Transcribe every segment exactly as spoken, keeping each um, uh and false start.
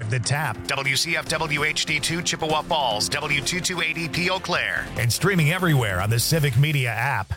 The Tap, W C F W H D two Chippewa Falls, W two two eight E P Eau Claire, and streaming everywhere on the Civic Media app.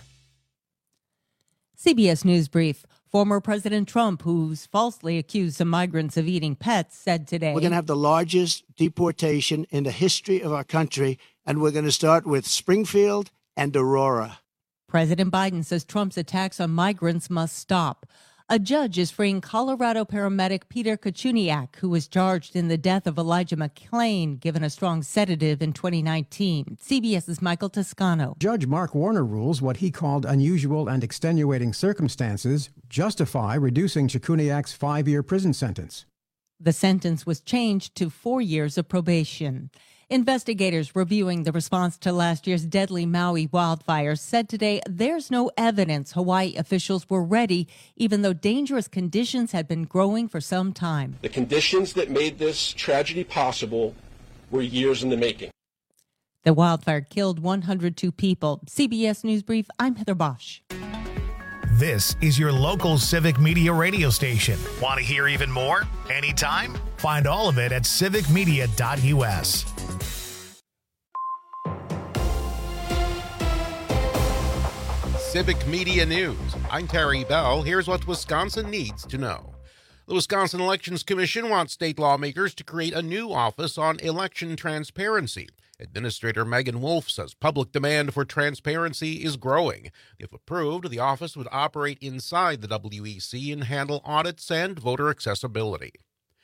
C B S News Brief. Former President Trump, who's falsely accused some migrants of eating pets, said today, we're going to have the largest deportation in the history of our country, and we're going to start with Springfield and Aurora. President Biden says Trump's attacks on migrants must stop. A judge is freeing Colorado paramedic Peter Kachuniak, who was charged in the death of Elijah McClain, given a strong sedative in twenty nineteen. CBS's Michael Toscano. Judge Mark Warner rules what he called unusual and extenuating circumstances justify reducing Kachuniak's five-year prison sentence. The sentence was changed to four years of probation. Investigators reviewing the response to last year's deadly Maui wildfires said today there's no evidence Hawaii officials were ready, even though dangerous conditions had been growing for some time. The conditions that made this tragedy possible were years in the making. The wildfire killed one hundred two people. C B S News Brief, I'm Heather Bosch. This is your local Civic Media radio station. Want to hear even more? Anytime? Find all of it at civic media dot u s. Civic Media News. I'm Terry Bell. Here's what Wisconsin needs to know. The Wisconsin Elections Commission wants state lawmakers to create a new office on election transparency. Administrator Megan Wolf says public demand for transparency is growing. If approved, the office would operate inside the W E C and handle audits and voter accessibility.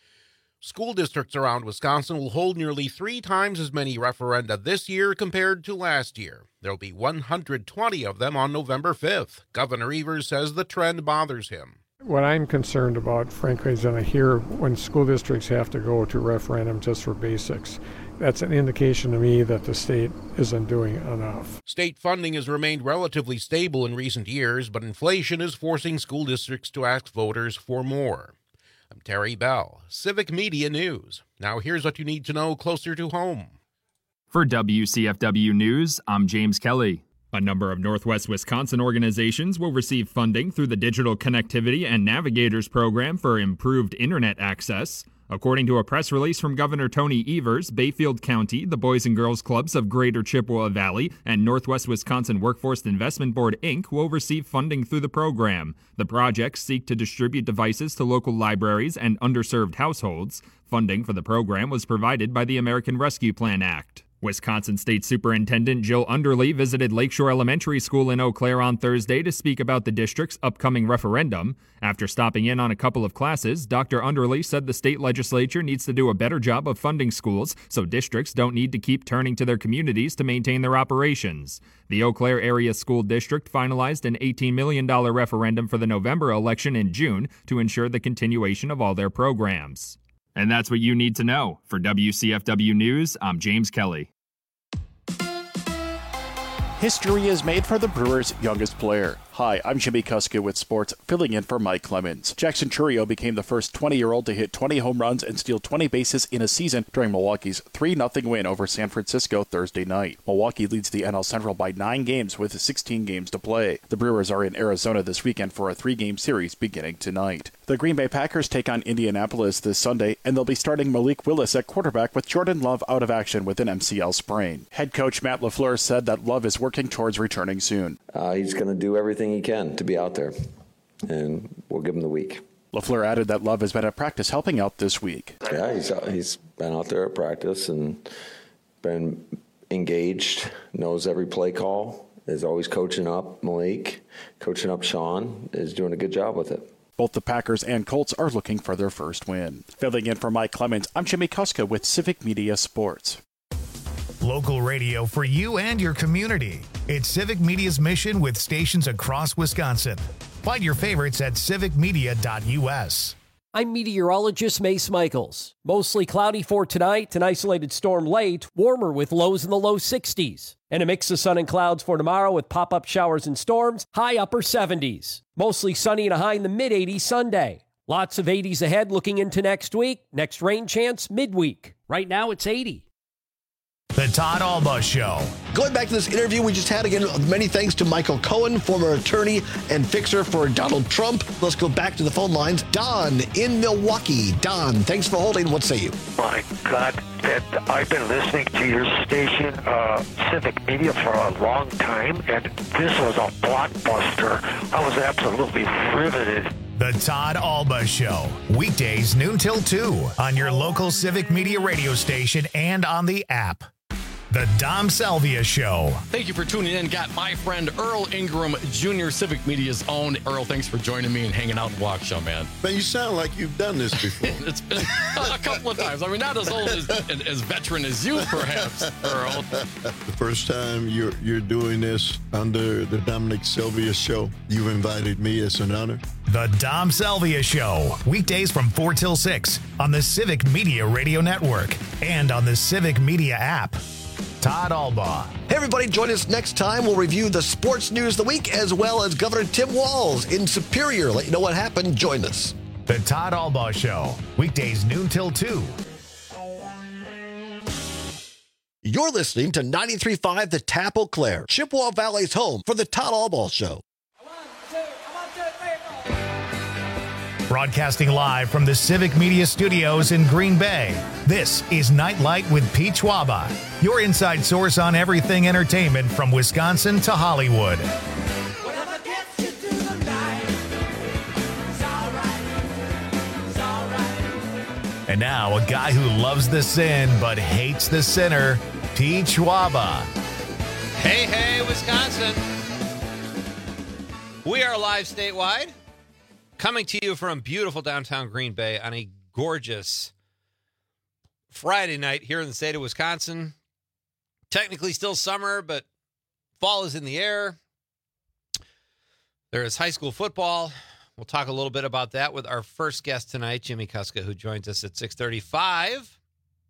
School districts around Wisconsin will hold nearly three times as many referenda this year compared to last year. There will be one hundred twenty of them on November fifth. Governor Evers says the trend bothers him. What I'm concerned about, frankly, is that I hear when school districts have to go to referendum just for basics. That's an indication to me that the state isn't doing enough. State funding has remained relatively stable in recent years, but inflation is forcing school districts to ask voters for more. I'm Terry Bell, Civic Media News. Now here's what you need to know closer to home. For W C F W News, I'm James Kelly. A number of Northwest Wisconsin organizations will receive funding through the Digital Connectivity and Navigators Program for improved internet access. According to a press release from Governor Tony Evers, Bayfield County, the Boys and Girls Clubs of Greater Chippewa Valley, and Northwest Wisconsin Workforce Investment Board, Incorporated will receive funding through the program. The projects seek to distribute devices to local libraries and underserved households. Funding for the program was provided by the American Rescue Plan Act. Wisconsin State Superintendent Jill Underly visited Lakeshore Elementary School in Eau Claire on Thursday to speak about the district's upcoming referendum. After stopping in on a couple of classes, Doctor Underly said the state legislature needs to do a better job of funding schools so districts don't need to keep turning to their communities to maintain their operations. The Eau Claire Area School District finalized an eighteen million dollars referendum for the November election in June to ensure the continuation of all their programs. And that's what you need to know. For W C F W News, I'm James Kelly. History is made for the Brewers' youngest player. Hi, I'm Jimmy Kuska with sports, filling in for Mike Clemens. Jackson Chourio became the first twenty-year-old to hit twenty home runs and steal twenty bases in a season during Milwaukee's three nothing win over San Francisco Thursday night. Milwaukee leads the N L Central by nine games with sixteen games to play. The Brewers are in Arizona this weekend for a three-game series beginning tonight. The Green Bay Packers take on Indianapolis this Sunday, and they'll be starting Malik Willis at quarterback with Jordan Love out of action with an M C L sprain. Head coach Matt LaFleur said that Love is working towards returning soon. Uh, he's going to do everything he can to be out there, and we'll give him the week. LaFleur added that Love has been at practice helping out this week. Yeah, he's he's been out there at practice and been engaged, knows every play call, is always coaching up Malik, coaching up Sean, is doing a good job with it. Both the Packers and Colts are looking for their first win. Filling in for Mike Clemens, I'm Jimmy Kuska with Civic Media Sports. Local radio for you and your community. It's Civic Media's mission with stations across Wisconsin. Find your favorites at civic media dot u s. I'm meteorologist Mace Michaels. Mostly cloudy for tonight, an isolated storm late, warmer with lows in the low sixties. And a mix of sun and clouds for tomorrow with pop-up showers and storms, high upper seventies. Mostly sunny and a high in the mid-eighties Sunday. Lots of eighties ahead looking into next week. Next rain chance midweek. Right now it's eighty. The Todd Alba Show. Going back to this interview we just had again, many thanks to Michael Cohen, former attorney and fixer for Donald Trump. Let's go back to the phone lines. Don in Milwaukee. Don, thanks for holding. What say you? My God, that I've been listening to your station, uh, Civic Media, for a long time, and this was a blockbuster. I was absolutely riveted. The Todd Alba Show. Weekdays noon till two on your local Civic Media radio station and on the app. The Dom Salvia Show. Thank you for tuning in. Got my friend Earl Ingram Junior, Civic Media's own. Earl, thanks for joining me and hanging out in Waukesha, man. Man, you sound like you've done this before. It's been a couple of times. I mean, not as old as, as veteran as you, perhaps, Earl. The first time you're you're doing this under the Dominic Salvia Show, you've invited me. It's an honor. The Dom Salvia Show. Weekdays from four till six on the Civic Media Radio Network and on the Civic Media app. Todd Alba. Hey, everybody, join us next time. We'll review the sports news of the week as well as Governor Tim Walz in Superior. Let you know what happened. Join us. The Todd Alba Show. Weekdays noon till two. You're listening to ninety-three point five The Tap Eau Claire, Chippewa Valley's home for the Todd Alba Show. Broadcasting live from the Civic Media Studios in Green Bay, this is Nightlight with Pete Schwaba, your inside source on everything entertainment from Wisconsin to Hollywood. And now, a guy who loves the sin but hates the sinner, Pete Schwaba. Hey, hey, Wisconsin. We are live statewide. Coming to you from beautiful downtown Green Bay on a gorgeous Friday night here in the state of Wisconsin. Technically still summer, but fall is in the air. There is high school football. We'll talk a little bit about that with our first guest tonight, Jimmy Kuska, who joins us at six thirty-five.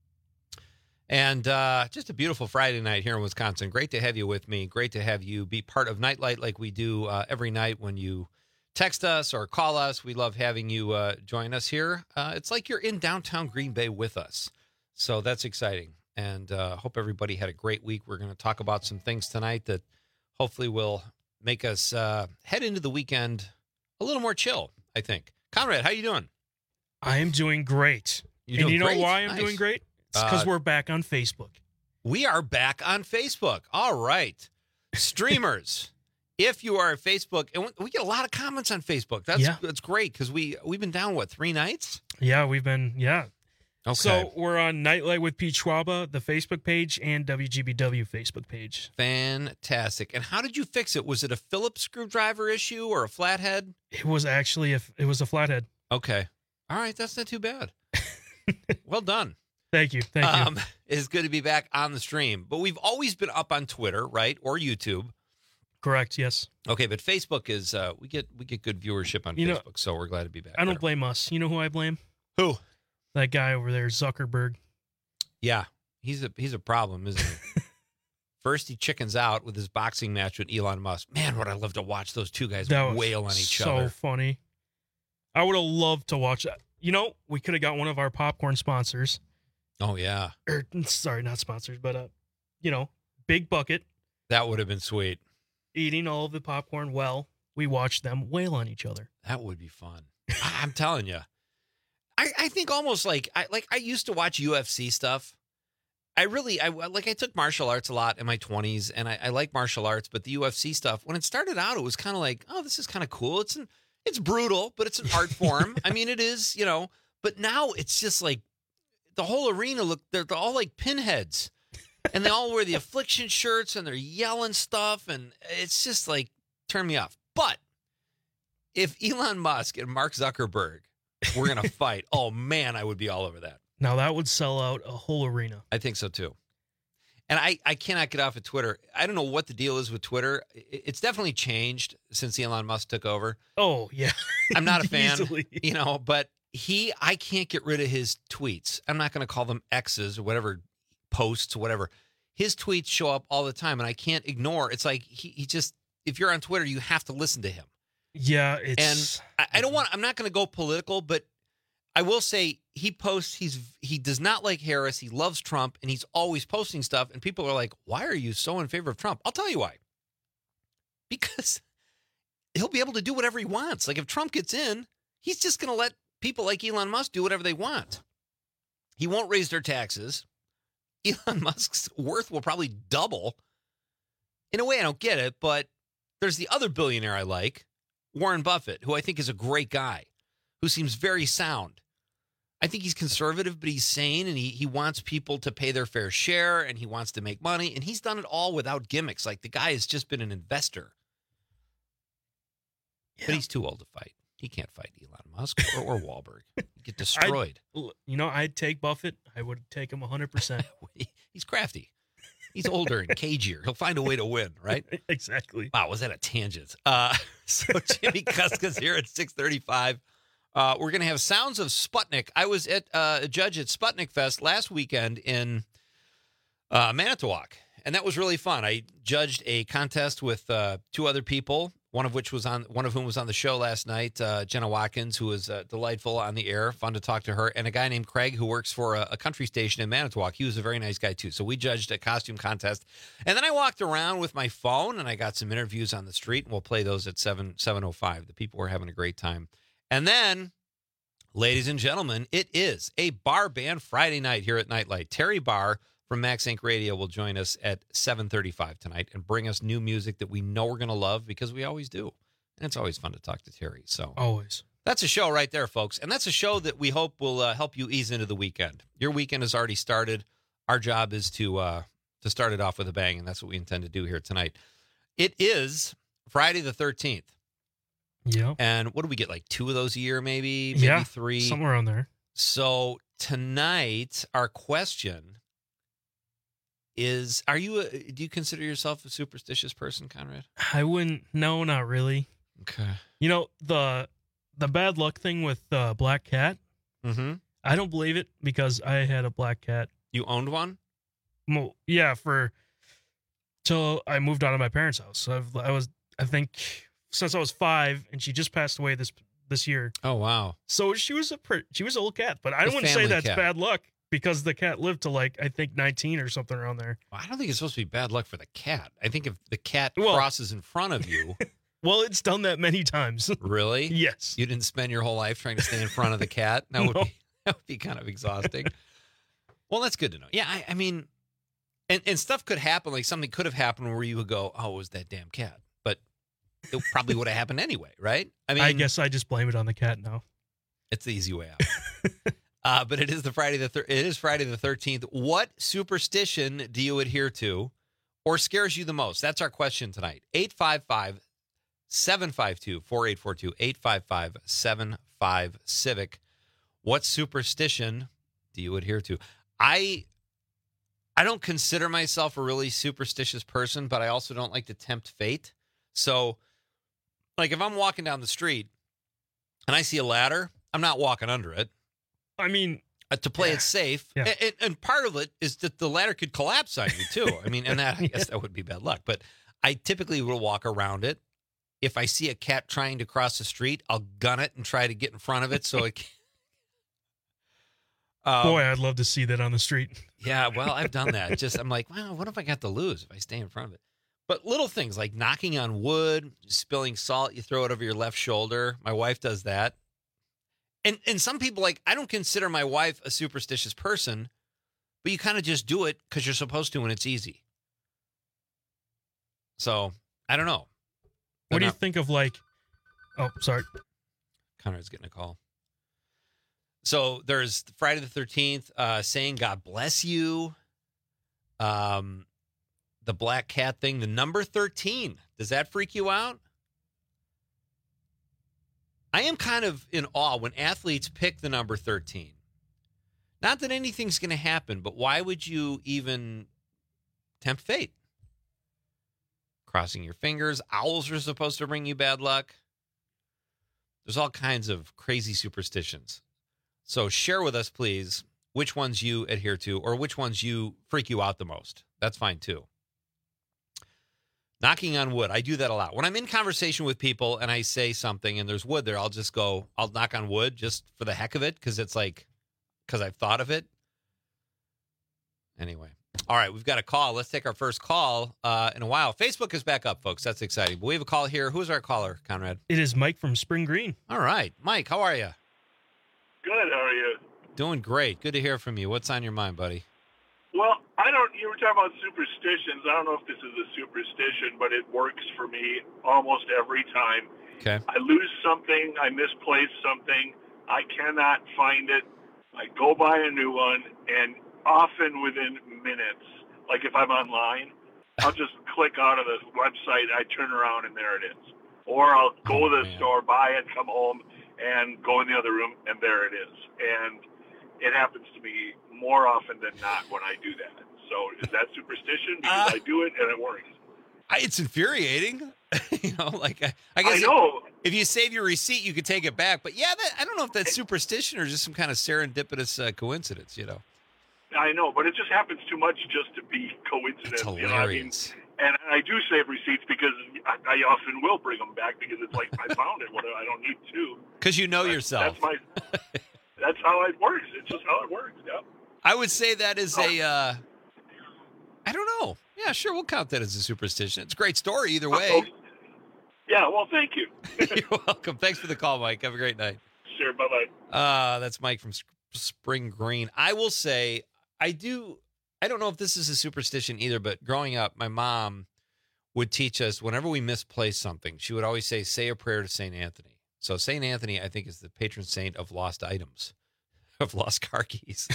And uh, just a beautiful Friday night here in Wisconsin. Great to have you with me. Great to have you be part of Nightlight like we do uh, every night when you text us or call us. We love having you uh, join us here. Uh, it's like you're in downtown Green Bay with us. So that's exciting. And uh, hope everybody had a great week. We're going to talk about some things tonight that hopefully will make us uh, head into the weekend a little more chill, I think. Conrad, how you doing? I am doing great. You and doing you know great? why I'm Nice. doing great? It's because Uh, we're back on Facebook. We are back on Facebook. All right. Streamers, if you are at Facebook, and we get a lot of comments on Facebook. That's Yeah. that's great because we, we've been down, what, three nights? Yeah, we've been, yeah. Okay. So we're on Nightlight with Pete Schwaba, the Facebook page, and W G B W Facebook page. Fantastic. And how did you fix it? Was it a Phillips screwdriver issue or a flathead? It was actually, a, it was a flathead. Okay. All right. That's not too bad. Well done. Thank you. Thank you. Um, it's good to be back on the stream. But we've always been up on Twitter, right? Or YouTube. Correct, yes. Okay, but Facebook is, uh, we get we get good viewership on You know, Facebook, so we're glad to be back I don't there. blame us. You know who I blame? Who? That guy over there, Zuckerberg. Yeah, he's a he's a problem, isn't he? First, he chickens out with his boxing match with Elon Musk. Man, would I love to watch those two guys That was wail on each so other. funny. I would have loved to watch that. You know, we could have got one of our popcorn sponsors. Oh, yeah. Or, sorry, not sponsors, but, uh, you know, Big Bucket. That would have been sweet. Eating all of the popcorn while we watched them wail on each other. That would be fun. I- I'm telling you. I, I think almost like I like I used to watch U F C stuff. I really I like I took martial arts a lot in my twenties, and I, I like martial arts, but the U F C stuff, when it started out, it was kind of like, oh, this is kind of cool. It's an it's brutal, but it's an art form. I mean, it is, you know. But now it's just like the whole arena look they're, they're all like pinheads, and they all wear the Affliction shirts, and they're yelling stuff, and it's just like turn me off. But if Elon Musk and Mark Zuckerberg were gonna fight, oh man, I would be all over that. Now that would sell out a whole arena. I think so too. And I, I cannot get off of Twitter. I don't know what the deal is with Twitter. It's definitely changed since Elon Musk took over. Oh, yeah. I'm not a fan, Easily. you know, but he, I can't get rid of his tweets. I'm not going to call them X's or whatever, posts or whatever. His tweets show up all the time, and I can't ignore. It's like he, he just, if you're on Twitter, you have to listen to him. Yeah, it's... And I, I don't want, I'm not going to go political, but I will say he posts, he's he does not like Harris. He loves Trump, and he's always posting stuff. And people are like, why are you so in favor of Trump? I'll tell you why. Because he'll be able to do whatever he wants. Like if Trump gets in, he's just going to let people like Elon Musk do whatever they want. He won't raise their taxes. Elon Musk's worth will probably double. In a way, I don't get it, but there's the other billionaire I like, Warren Buffett, who I think is a great guy, who seems very sound. I think he's conservative, but he's sane, and he, he wants people to pay their fair share, and he wants to make money, and he's done it all without gimmicks. Like, the guy has just been an investor. Yeah. But he's too old to fight. He can't fight Elon Musk or, or Wahlberg. He'd get destroyed. I'd, you know, I'd take Buffett. I would take him one hundred percent. He's crafty. He's older and cagier. He'll find a way to win, right? Exactly. Wow, was that a tangent? Uh, so Jimmy Kuska's here at six thirty-five. Uh, we're going to have sounds of Sputnik. I was at uh, a judge at Sputnik Fest last weekend in uh, Manitowoc, and that was really fun. I judged a contest with uh, two other people, one of which was on, one of whom was on the show last night, uh, Jenna Watkins, who was uh, delightful on the air, fun to talk to her, and a guy named Craig who works for a, a country station in Manitowoc. He was a very nice guy too. So we judged a costume contest, and then I walked around with my phone, and I got some interviews on the street, and we'll play those at seven oh five. The people were having a great time. And then, ladies and gentlemen, it is a bar band Friday night here at Nightlight. Terry Barr from Max Inc Radio will join us at seven thirty-five tonight and bring us new music that we know we're going to love because we always do. And it's always fun to talk to Terry. So always. That's a show right there, folks. And that's a show that we hope will uh, help you ease into the weekend. Your weekend has already started. Our job is to uh, to start it off with a bang, and that's what we intend to do here tonight. It is Friday the thirteenth. Yeah. And what do we get, like two of those a year, maybe? Maybe yeah, three? Somewhere around there. So tonight, our question is, are you, a, do you consider yourself a superstitious person, Conrad? I wouldn't, no, not really. Okay. You know, the the bad luck thing with uh, Black Cat, mm-hmm. I don't believe it because I had a black cat. You owned one? Well, yeah, for, till I moved out of my parents' house. So I've, I was, I think... since I was five, and she just passed away this this year. Oh wow! So she was a pretty, she was an old cat, but I A wouldn't say family that's cat. bad luck because the cat lived to like I think nineteen or something around there. Well, I don't think it's supposed to be bad luck for the cat. I think if the cat Well- crosses in front of you, Well, it's done that many times. really? Yes. You didn't spend your whole life trying to stay in front of the cat. That would No. be that would be kind of exhausting. Well, that's good to know. Yeah, I, I mean, and and stuff could happen. Like something could have happened where you would go, "Oh, it was that damn cat," but it probably would have happened anyway, right? I mean, I guess I just blame it on the cat now. it's the easy way out. uh, but it is the Friday the thir- it is Friday the thirteenth. What superstition do you adhere to, or scares you the most? That's our question tonight. eight five five, seven five two, four eight four two, eight five five, seven five Civic. What superstition do you adhere to? I I don't consider myself a really superstitious person, but I also don't like to tempt fate. So, like if I'm walking down the street and I see a ladder, I'm not walking under it. I mean, uh, to play yeah. it safe. Yeah. And, and part of it is that the ladder could collapse on you too. I mean, and that I guess that would be bad luck. But I typically will walk around it. If I see a cat trying to cross the street, I'll gun it and try to get in front of it so it can. Um, Boy, I'd love to see that on the street. Yeah, well, I've done that. Just I'm like, well, what if I got to lose if I stay in front of it? But little things like knocking on wood, spilling salt, you throw it over your left shoulder. My wife does that. And and some people, like, I don't consider my wife a superstitious person, but you kind of just do it because you're supposed to and it's easy. So, I don't know. What do you not- think of like, oh, sorry. Conrad's getting a call. So there's Friday the thirteenth, uh, saying God bless you. Um, the black cat thing, the number thirteen. Does that freak you out? I am kind of in awe when athletes pick the number thirteen. Not that anything's going to happen, but why would you even tempt fate? Crossing your fingers. Owls are supposed to bring you bad luck. There's all kinds of crazy superstitions. So share with us, please, which ones you adhere to or which ones you freak you out the most. That's fine, too. Knocking on wood. I do that a lot. When I'm in conversation with people and I say something and there's wood there, I'll just go, I'll knock on wood just for the heck of it because it's like, because I've thought of it. Anyway. All right, we've got a call. Let's take our first call uh, in a while. Facebook is back up, folks. That's exciting. But we have a call here. Who's our caller, Conrad? It is Mike from Spring Green. All right. Mike, how are you? Good. How are you? Doing great. Good to hear from you. What's on your mind, buddy? Well, I don't, you were talking about superstitions. I don't know if this is a superstition, but it works for me almost every time. Okay. I lose something. I misplace something. I cannot find it. I go buy a new one, and often within minutes, like if I'm online, I'll just click out of the website, I turn around, and there it is. Or I'll go oh, to the man. store, buy it, come home, and go in the other room, and there it is. And it happens to me more often than not when I do that. So is that superstition? Because uh, I do it, and it works. I, it's infuriating. you know, like I, I guess I know. If, if you save your receipt, you could take it back. But yeah, that, I don't know if that's superstition or just some kind of serendipitous uh, coincidence, you know. I know, but it just happens too much just to be coincidence. It's hilarious. You know what I mean? And I do save receipts because I, I often will bring them back because it's like I found it. What I don't need to. Because you know that's, yourself. That's my. That's how it works. It's just how it works. Yeah. I would say that is a. Uh, I don't know. Yeah, sure. We'll count that as a superstition. It's a great story either way. Uh-oh. Yeah. Well, thank you. You're welcome. Thanks for the call, Mike. Have a great night. Sure. Bye bye. Uh, that's Mike from Spring Green. I will say. I do, I don't know if this is a superstition either, but growing up, my mom would teach us whenever we misplaced something, she would always say, say a prayer to Saint Anthony. So Saint Anthony, I think, is the patron saint of lost items, of lost car keys.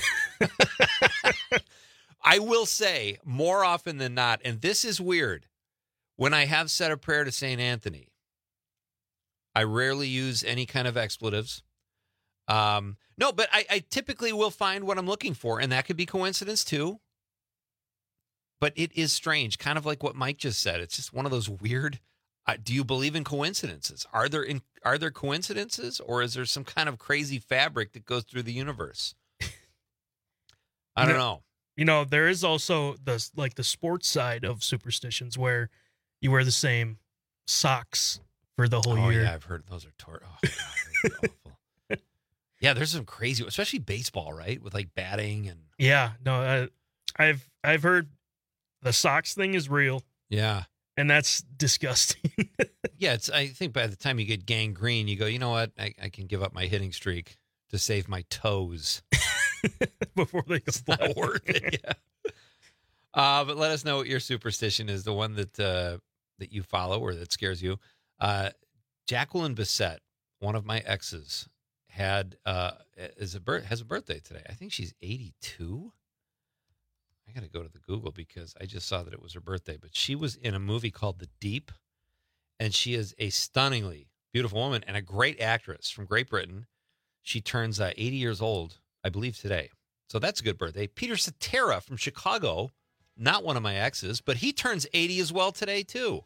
I will say more often than not, and this is weird, when I have said a prayer to Saint Anthony, I rarely use any kind of expletives. Um, no, but I, I typically will find what I'm looking for, and that could be coincidence too. But it is strange, kind of like what Mike just said. It's just one of those weird. Uh, do you believe in coincidences? Are there in, are there coincidences, or is there some kind of crazy fabric that goes through the universe? I don't you know, know. You know, there is also the like the sports side of superstitions where you wear the same socks for the whole oh, year. Yeah, I've heard those are tor- oh, God, those are awful. Yeah, there's some crazy, especially baseball, right? With like batting and yeah, no, I, I've I've heard the socks thing is real. Yeah, and that's disgusting. Yeah, it's. I think by the time you get gangrene, you go, you know what? I, I can give up my hitting streak to save my toes before they go. It's not worth it. Yeah. Uh, but let us know what your superstition is, the one that uh, that you follow or that scares you. Uh, Jacqueline Bissett, one of my exes, had uh is a birth has a birthday today. I think she's eighty-two. I got to go to the Google because I just saw that it was her birthday. But she was in a movie called The Deep, and she is a stunningly beautiful woman and a great actress from Great Britain. She turns uh, eighty years old, I believe, today. So that's a good birthday. Peter Cetera from Chicago, not one of my exes, but he turns eighty as well today too.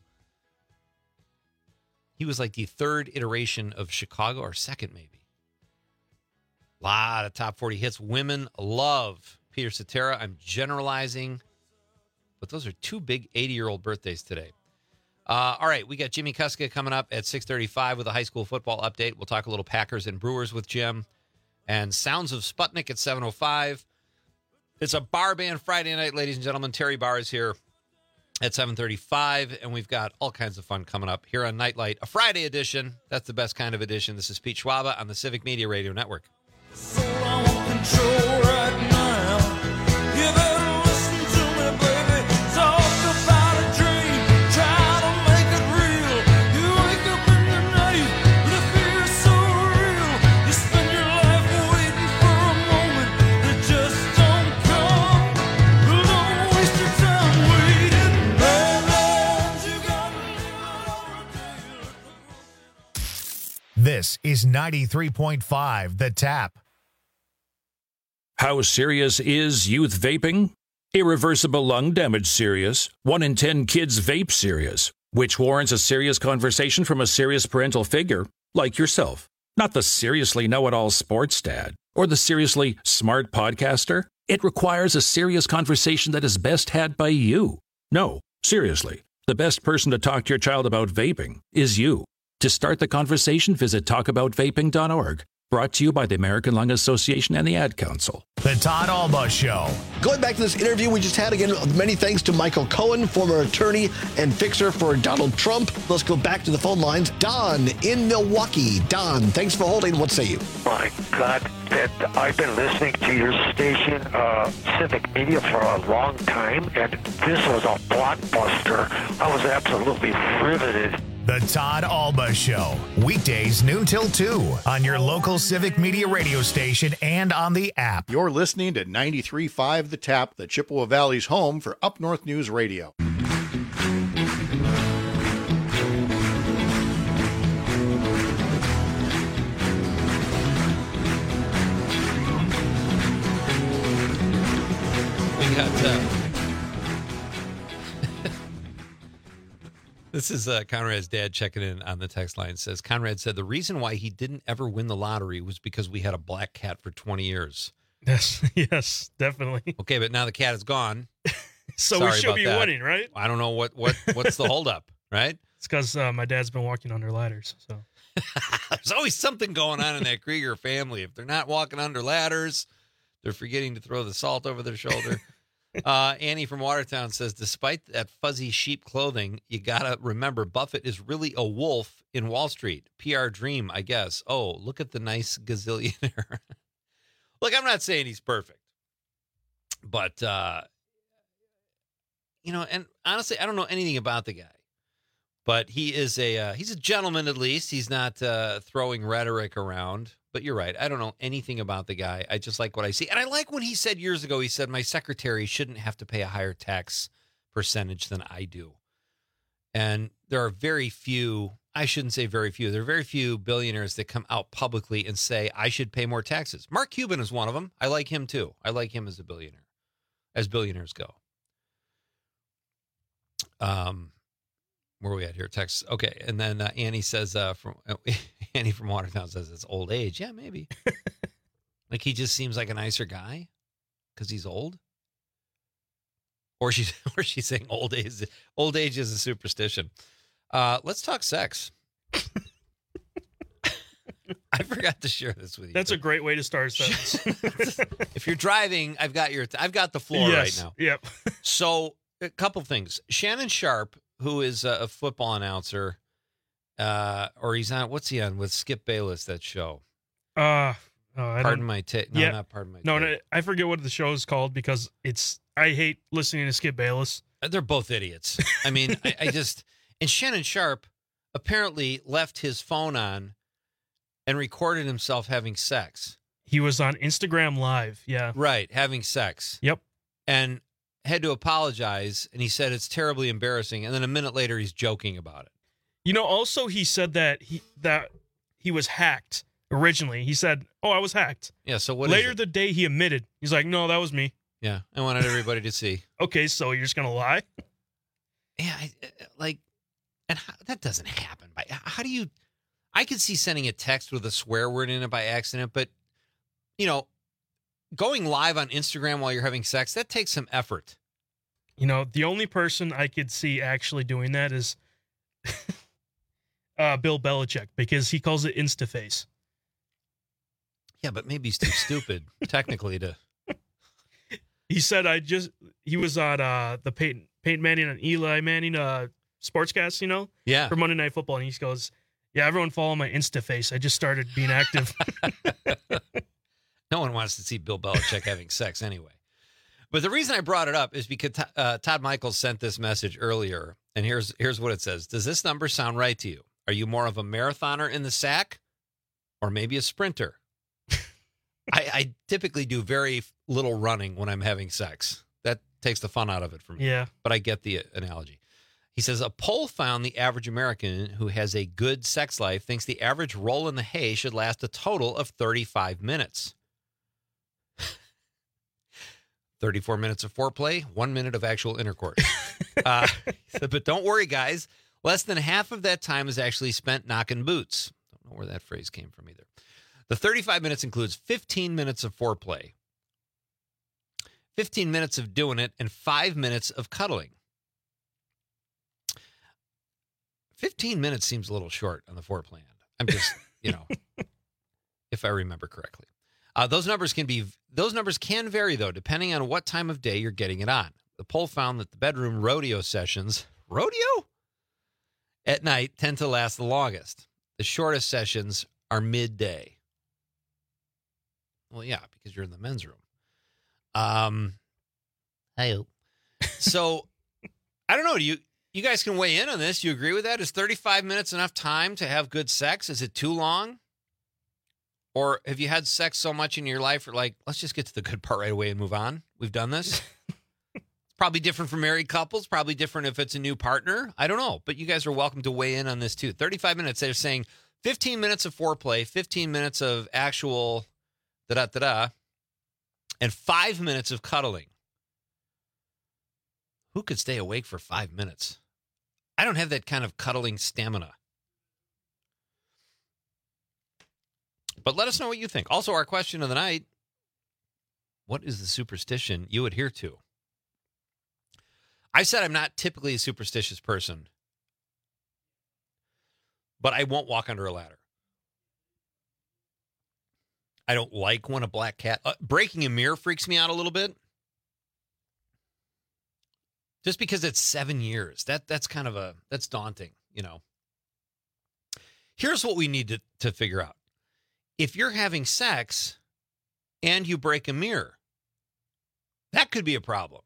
He was like the third iteration of Chicago, or second maybe. A lot of top forty hits. Women love Peter Cetera. I'm generalizing, but those are two big eighty-year-old birthdays today. Uh, all right, we got Jimmy Kuska coming up at six thirty-five with a high school football update. We'll talk a little Packers and Brewers with Jim. And Sounds of Sputnik at seven oh five. It's a bar band Friday night, ladies and gentlemen. Terry Barr is here at seven thirty-five, and we've got all kinds of fun coming up here on Nightlight, a Friday edition. That's the best kind of edition. This is Pete Schwaba on the Civic Media Radio Network. So I want control right now. You better listen to me, baby. Talk about a dream, try to make it real. You wake up in the night, the fear is so real. You spend your life waiting for a moment that just don't come. Don't waste your time waiting. Bad you gotta live it all. This is ninety-three point five The Tap. How serious is youth vaping? Irreversible lung damage serious. One in ten kids vape serious, which warrants a serious conversation from a serious parental figure, like yourself. Not the seriously know-it-all sports dad or the seriously smart podcaster. It requires a serious conversation that is best had by you. No, seriously. The best person to talk to your child about vaping is you. To start the conversation, visit talk about vaping dot org. Brought to you by the American Lung Association and the Ad Council. The Todd Alba Show. Going back to this interview we just had, again, many thanks to Michael Cohen, former attorney and fixer for Donald Trump. Let's go back to the phone lines. Don in Milwaukee. Don, thanks for holding. What say you? My God, Ed, I've been listening to your station, uh, Civic Media, for a long time, and this was a blockbuster. I was absolutely riveted. The Todd Alba Show. Weekdays noon till two on your local Civic Media radio station and on the app. You're listening to ninety-three point five The Tap, the Chippewa Valley's home for Up North News Radio. We got... Uh... This is uh, Conrad's dad checking in on the text line. Says, Conrad said the reason why he didn't ever win the lottery was because we had a black cat for twenty years. Yes, yes, definitely. Okay, but now the cat is gone. So Sorry we should about be that. winning, right? I don't know what, what what's the holdup, right? It's because uh, my dad's been walking under ladders. So there's always something going on in that Krieger family. If they're not walking under ladders, they're forgetting to throw the salt over their shoulder. Uh, Annie from Watertown says, despite that fuzzy sheep clothing, you got to remember Buffett is really a wolf in Wall Street. P R dream, I guess. Oh, look at the nice gazillionaire. Look, I'm not saying he's perfect. But, uh, you know, and honestly, I don't know anything about the guy. But he is a uh, he's a gentleman, at least. He's not uh, throwing rhetoric around. But you're right. I don't know anything about the guy. I just like what I see. And I like when he said years ago, he said, my secretary shouldn't have to pay a higher tax percentage than I do. And there are very few, I shouldn't say very few, there are very few billionaires that come out publicly and say, I should pay more taxes. Mark Cuban is one of them. I like him too. I like him as a billionaire, as billionaires go. Um, Where are we at here? Text. Okay. And then uh, Annie says, uh, from uh, Annie from Watertown says it's old age. Yeah, maybe. Like he just seems like a nicer guy because he's old. Or she's, or she's saying old age, old age is a superstition. Uh, let's talk sex. I forgot to share this with you. That's a great way to start a sentence. If you're driving, I've got your, I've got the floor yes. right now. Yep. So a couple things. Shannon Sharp, who is a, a football announcer, uh, or he's on, what's he on with Skip Bayless, that show? Uh, oh, I Pardon don't, my take. No, yeah. not pardon my No, take. no, I forget what the show is called because it's, I hate listening to Skip Bayless. They're both idiots. I mean, I, I just, and Shannon Sharp apparently left his phone on and recorded himself having sex. He was on Instagram Live. Yeah. Right. Having sex. Yep. And had to apologize. And he said it's terribly embarrassing. And then a minute later, he's joking about it. You know, also he said that he, that he was hacked originally. He said, oh, I was hacked. Yeah. So what Later is it? the day he admitted, he's like, no, that was me. Yeah. I wanted everybody to see. Okay. So you're just going to lie? Yeah. I, like, and how, that doesn't happen. By How do you, I could see sending a text with a swear word in it by accident, but, you know, going live on Instagram while you're having sex, that takes some effort. You know, the only person I could see actually doing that is uh, Bill Belichick because he calls it InstaFace. Yeah, but maybe he's too stupid technically to. He said I just, he was on uh, the Peyton, Peyton Manning and Eli Manning uh, sportscast, you know? Yeah. For Monday Night Football. And he goes, yeah, everyone follow my InstaFace. I just started being active. No one wants to see Bill Belichick having sex anyway. But the reason I brought it up is because uh, Todd Michaels sent this message earlier, and here's here's what it says. Does this number sound right to you? Are you more of a marathoner in the sack or maybe a sprinter? I, I typically do very little running when I'm having sex. That takes the fun out of it for me. Yeah. But I get the analogy. He says, a poll found the average American who has a good sex life thinks the average roll in the hay should last a total of thirty-five minutes. thirty-four minutes of foreplay, one minute of actual intercourse. uh, but don't worry, guys. Less than half of that time is actually spent knocking boots. Don't know where that phrase came from either. The thirty-five minutes includes fifteen minutes of foreplay, fifteen minutes of doing it, and five minutes of cuddling. fifteen minutes seems a little short on the foreplay end. I'm just, you know, if I remember correctly. Uh, those numbers can be those numbers can vary, though, depending on what time of day you're getting it on. The poll found that the bedroom rodeo sessions, rodeo? At night tend to last the longest. The shortest sessions are midday. Well, yeah, because you're in the men's room. Um, hey. So, I don't know. Do you you guys can weigh in on this? Do you agree with that? Is thirty-five minutes enough time to have good sex? Is it too long? Or have you had sex so much in your life, or like, let's just get to the good part right away and move on? We've done this. It's probably different for married couples. Probably different if it's a new partner. I don't know. But you guys are welcome to weigh in on this too. thirty-five minutes. They're saying fifteen minutes of foreplay, fifteen minutes of actual da-da-da-da, and five minutes of cuddling. Who could stay awake for five minutes? I don't have that kind of cuddling stamina. But let us know what you think. Also, our question of the night, what is the superstition you adhere to? I said I'm not typically a superstitious person, but I won't walk under a ladder. I don't like when a black cat... Uh, breaking a mirror freaks me out a little bit. Just because it's seven years. That That's kind of a... That's daunting, you know. Here's what we need to, to figure out. If you're having sex and you break a mirror, that could be a problem.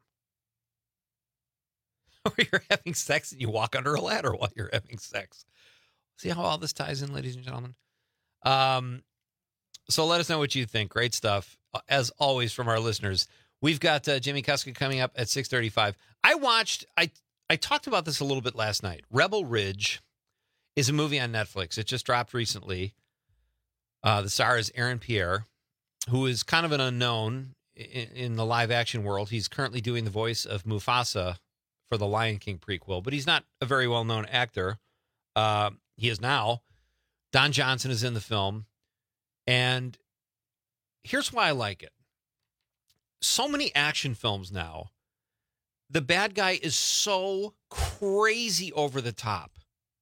Or you're having sex and you walk under a ladder while you're having sex. See how all this ties in, ladies and gentlemen? Um, so let us know what you think. Great stuff. As always, from our listeners. We've got uh, Jimmy Kuska coming up at six thirty-five. I watched, I, I talked about this a little bit last night. Rebel Ridge is a movie on Netflix. It just dropped recently. Uh, the star is Aaron Pierre, who is kind of an unknown in, in the live-action world. He's currently doing the voice of Mufasa for the Lion King prequel, but he's not a very well-known actor. Uh, he is now. Don Johnson is in the film, and here's why I like it. So many action films now, the bad guy is so crazy over the top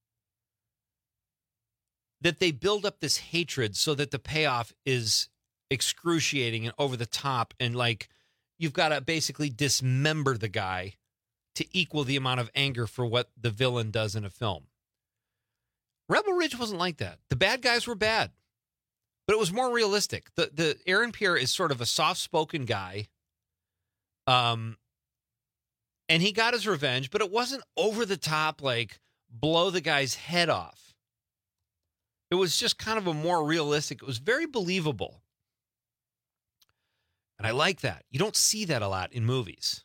that they build up this hatred so that the payoff is excruciating and over the top. And like, you've got to basically dismember the guy to equal the amount of anger for what the villain does in a film. Rebel Ridge wasn't like that. The bad guys were bad, but it was more realistic. The, the Aaron Pierre is sort of a soft-spoken guy. Um, and he got his revenge, but it wasn't over the top, like blow the guy's head off. It was just kind of a more realistic. It was very believable. And I like that. You don't see that a lot in movies.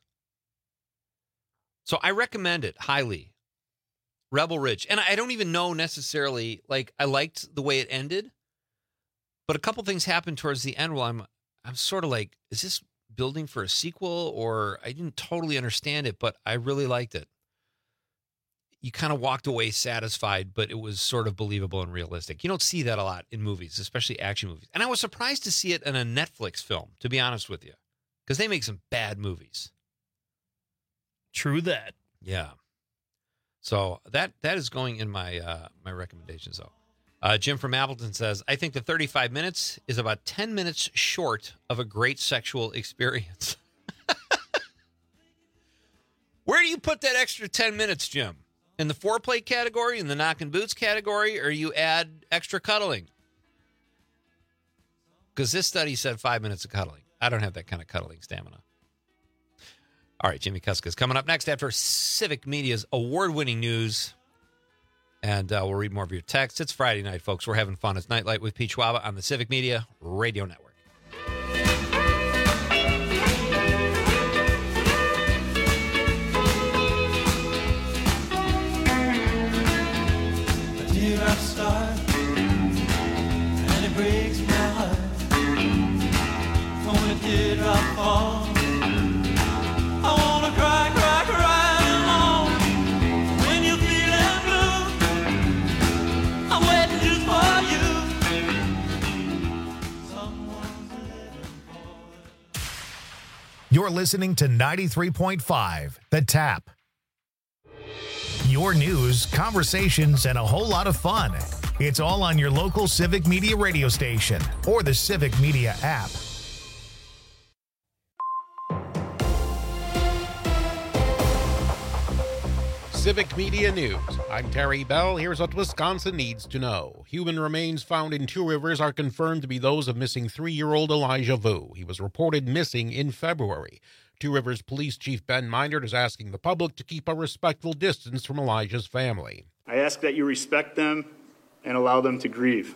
So I recommend it highly. Rebel Ridge. And I don't even know necessarily, like, I liked the way it ended. But a couple things happened towards the end where I'm, I'm sort of like, is this building for a sequel? Or I didn't totally understand it, but I really liked it. You kind of walked away satisfied, but it was sort of believable and realistic. You don't see that a lot in movies, especially action movies. And I was surprised to see it in a Netflix film, to be honest with you, because they make some bad movies. True that. Yeah. So that that is going in my uh, my recommendations, though. Uh, Jim from Appleton says, I think the thirty-five minutes is about ten minutes short of a great sexual experience. Where do you put that extra ten minutes, Jim? In the foreplay category, in the knocking boots category, or you add extra cuddling? Because this study said five minutes of cuddling. I don't have that kind of cuddling stamina. All right, Jimmy Kuska is coming up next after Civic Media's award-winning news. And uh, we'll read more of your texts. It's Friday night, folks. We're having fun. It's Nightlight with Pete Schwaba on the Civic Media Radio Network. Teardrop start, and it breaks my heart. When a teardrop falls, I wanna cry, cry, cry alone. When you're feeling blue, I'm waiting just for you. You're listening to ninety-three point five, The Tap. your news, conversations, and a whole lot of fun. It's all on your local Civic Media radio station or the Civic Media app. Civic Media News. I'm Terry Bell. Here's what Wisconsin needs to know. Human remains found in Two Rivers are confirmed to be those of missing three-year-old Elijah Vu. He was reported missing in February. Two Rivers Police Chief Ben Meinert is asking the public to keep a respectful distance from Elijah's family. I ask that you respect them and allow them to grieve.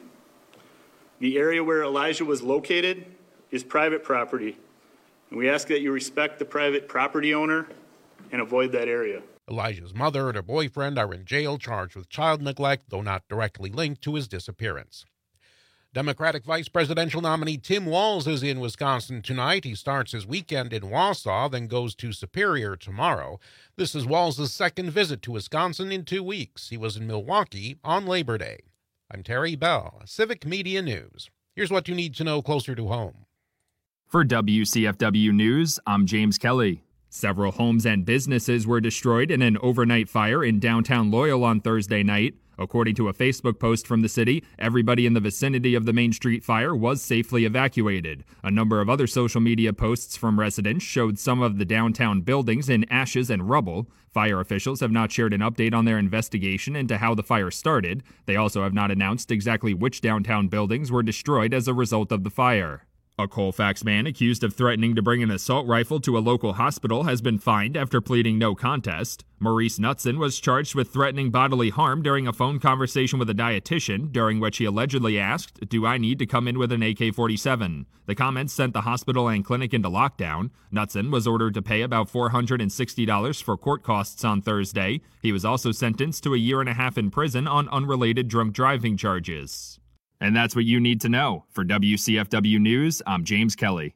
The area where Elijah was located is private property, and we ask that you respect the private property owner and avoid that area. Elijah's mother and her boyfriend are in jail charged with child neglect, though not directly linked to his disappearance. Democratic Vice Presidential nominee Tim Walz is in Wisconsin tonight. He starts his weekend in Wausau, then goes to Superior tomorrow. This is Walz's second visit to Wisconsin in two weeks. He was in Milwaukee on Labor Day. I'm Terry Bell, Civic Media News. Here's what you need to know closer to home. For W C F W News, I'm James Kelly. Several homes and businesses were destroyed in an overnight fire in downtown Loyal on Thursday night. According to a Facebook post from the city, everybody in the vicinity of the Main Street fire was safely evacuated. A number of other social media posts from residents showed some of the downtown buildings in ashes and rubble. Fire officials have not shared an update on their investigation into how the fire started. They also have not announced exactly which downtown buildings were destroyed as a result of the fire. A Colfax man accused of threatening to bring an assault rifle to a local hospital has been fined after pleading no contest. Maurice Knutson was charged with threatening bodily harm during a phone conversation with a dietitian, during which he allegedly asked, "Do I need to come in with an A K forty-seven? The comments sent the hospital and clinic into lockdown. Knutson was ordered to pay about four hundred sixty dollars for court costs on Thursday. He was also sentenced to a year and a half in prison on unrelated drunk driving charges. And that's what you need to know. For W C F W News, I'm James Kelly.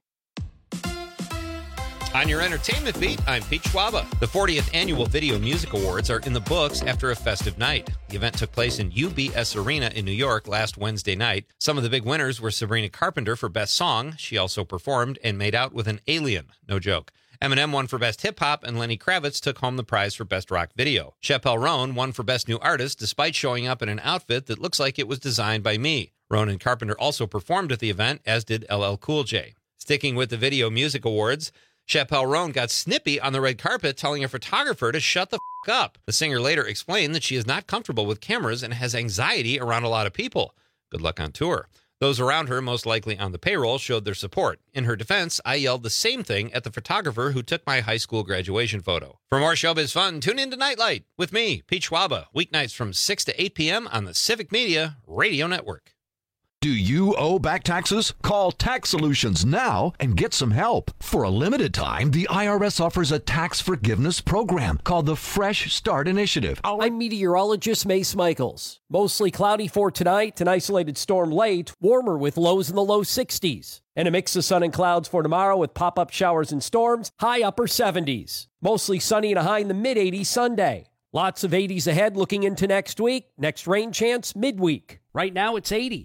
On your entertainment beat, I'm Pete Schwaba. The fortieth Annual Video Music Awards are in the books after a festive night. The event took place in U B S Arena in New York last Wednesday night. Some of the big winners were Sabrina Carpenter for Best Song. She also performed and made out with an alien. No joke. Eminem won for Best Hip Hop, and Lenny Kravitz took home the prize for Best Rock Video. Chappelle Roan won for Best New Artist, despite showing up in an outfit that looks like it was designed by me. Roan and Carpenter also performed at the event, as did L L Cool J. Sticking with the Video Music Awards, Chappelle Roan got snippy on the red carpet, telling a photographer to shut the f*** up. The singer later explained that she is not comfortable with cameras and has anxiety around a lot of people. Good luck on tour. Those around her, most likely on the payroll, showed their support. In her defense, I yelled the same thing at the photographer who took my high school graduation photo. For more showbiz fun, tune in to Nightlight with me, Pete Schwaba, weeknights from six to eight p.m. on the Civic Media Radio Network. Do you owe back taxes? Call Tax Solutions now and get some help. For a limited time, the I R S offers a tax forgiveness program called the Fresh Start Initiative. I'm meteorologist Mace Michaels. Mostly cloudy for tonight, an isolated storm late, warmer with lows in the low sixties. And a mix of sun and clouds for tomorrow with pop-up showers and storms, high upper seventies. Mostly sunny and a high in the mid-eighties Sunday. Lots of eighties ahead looking into next week. Next rain chance midweek. Right now it's eighty.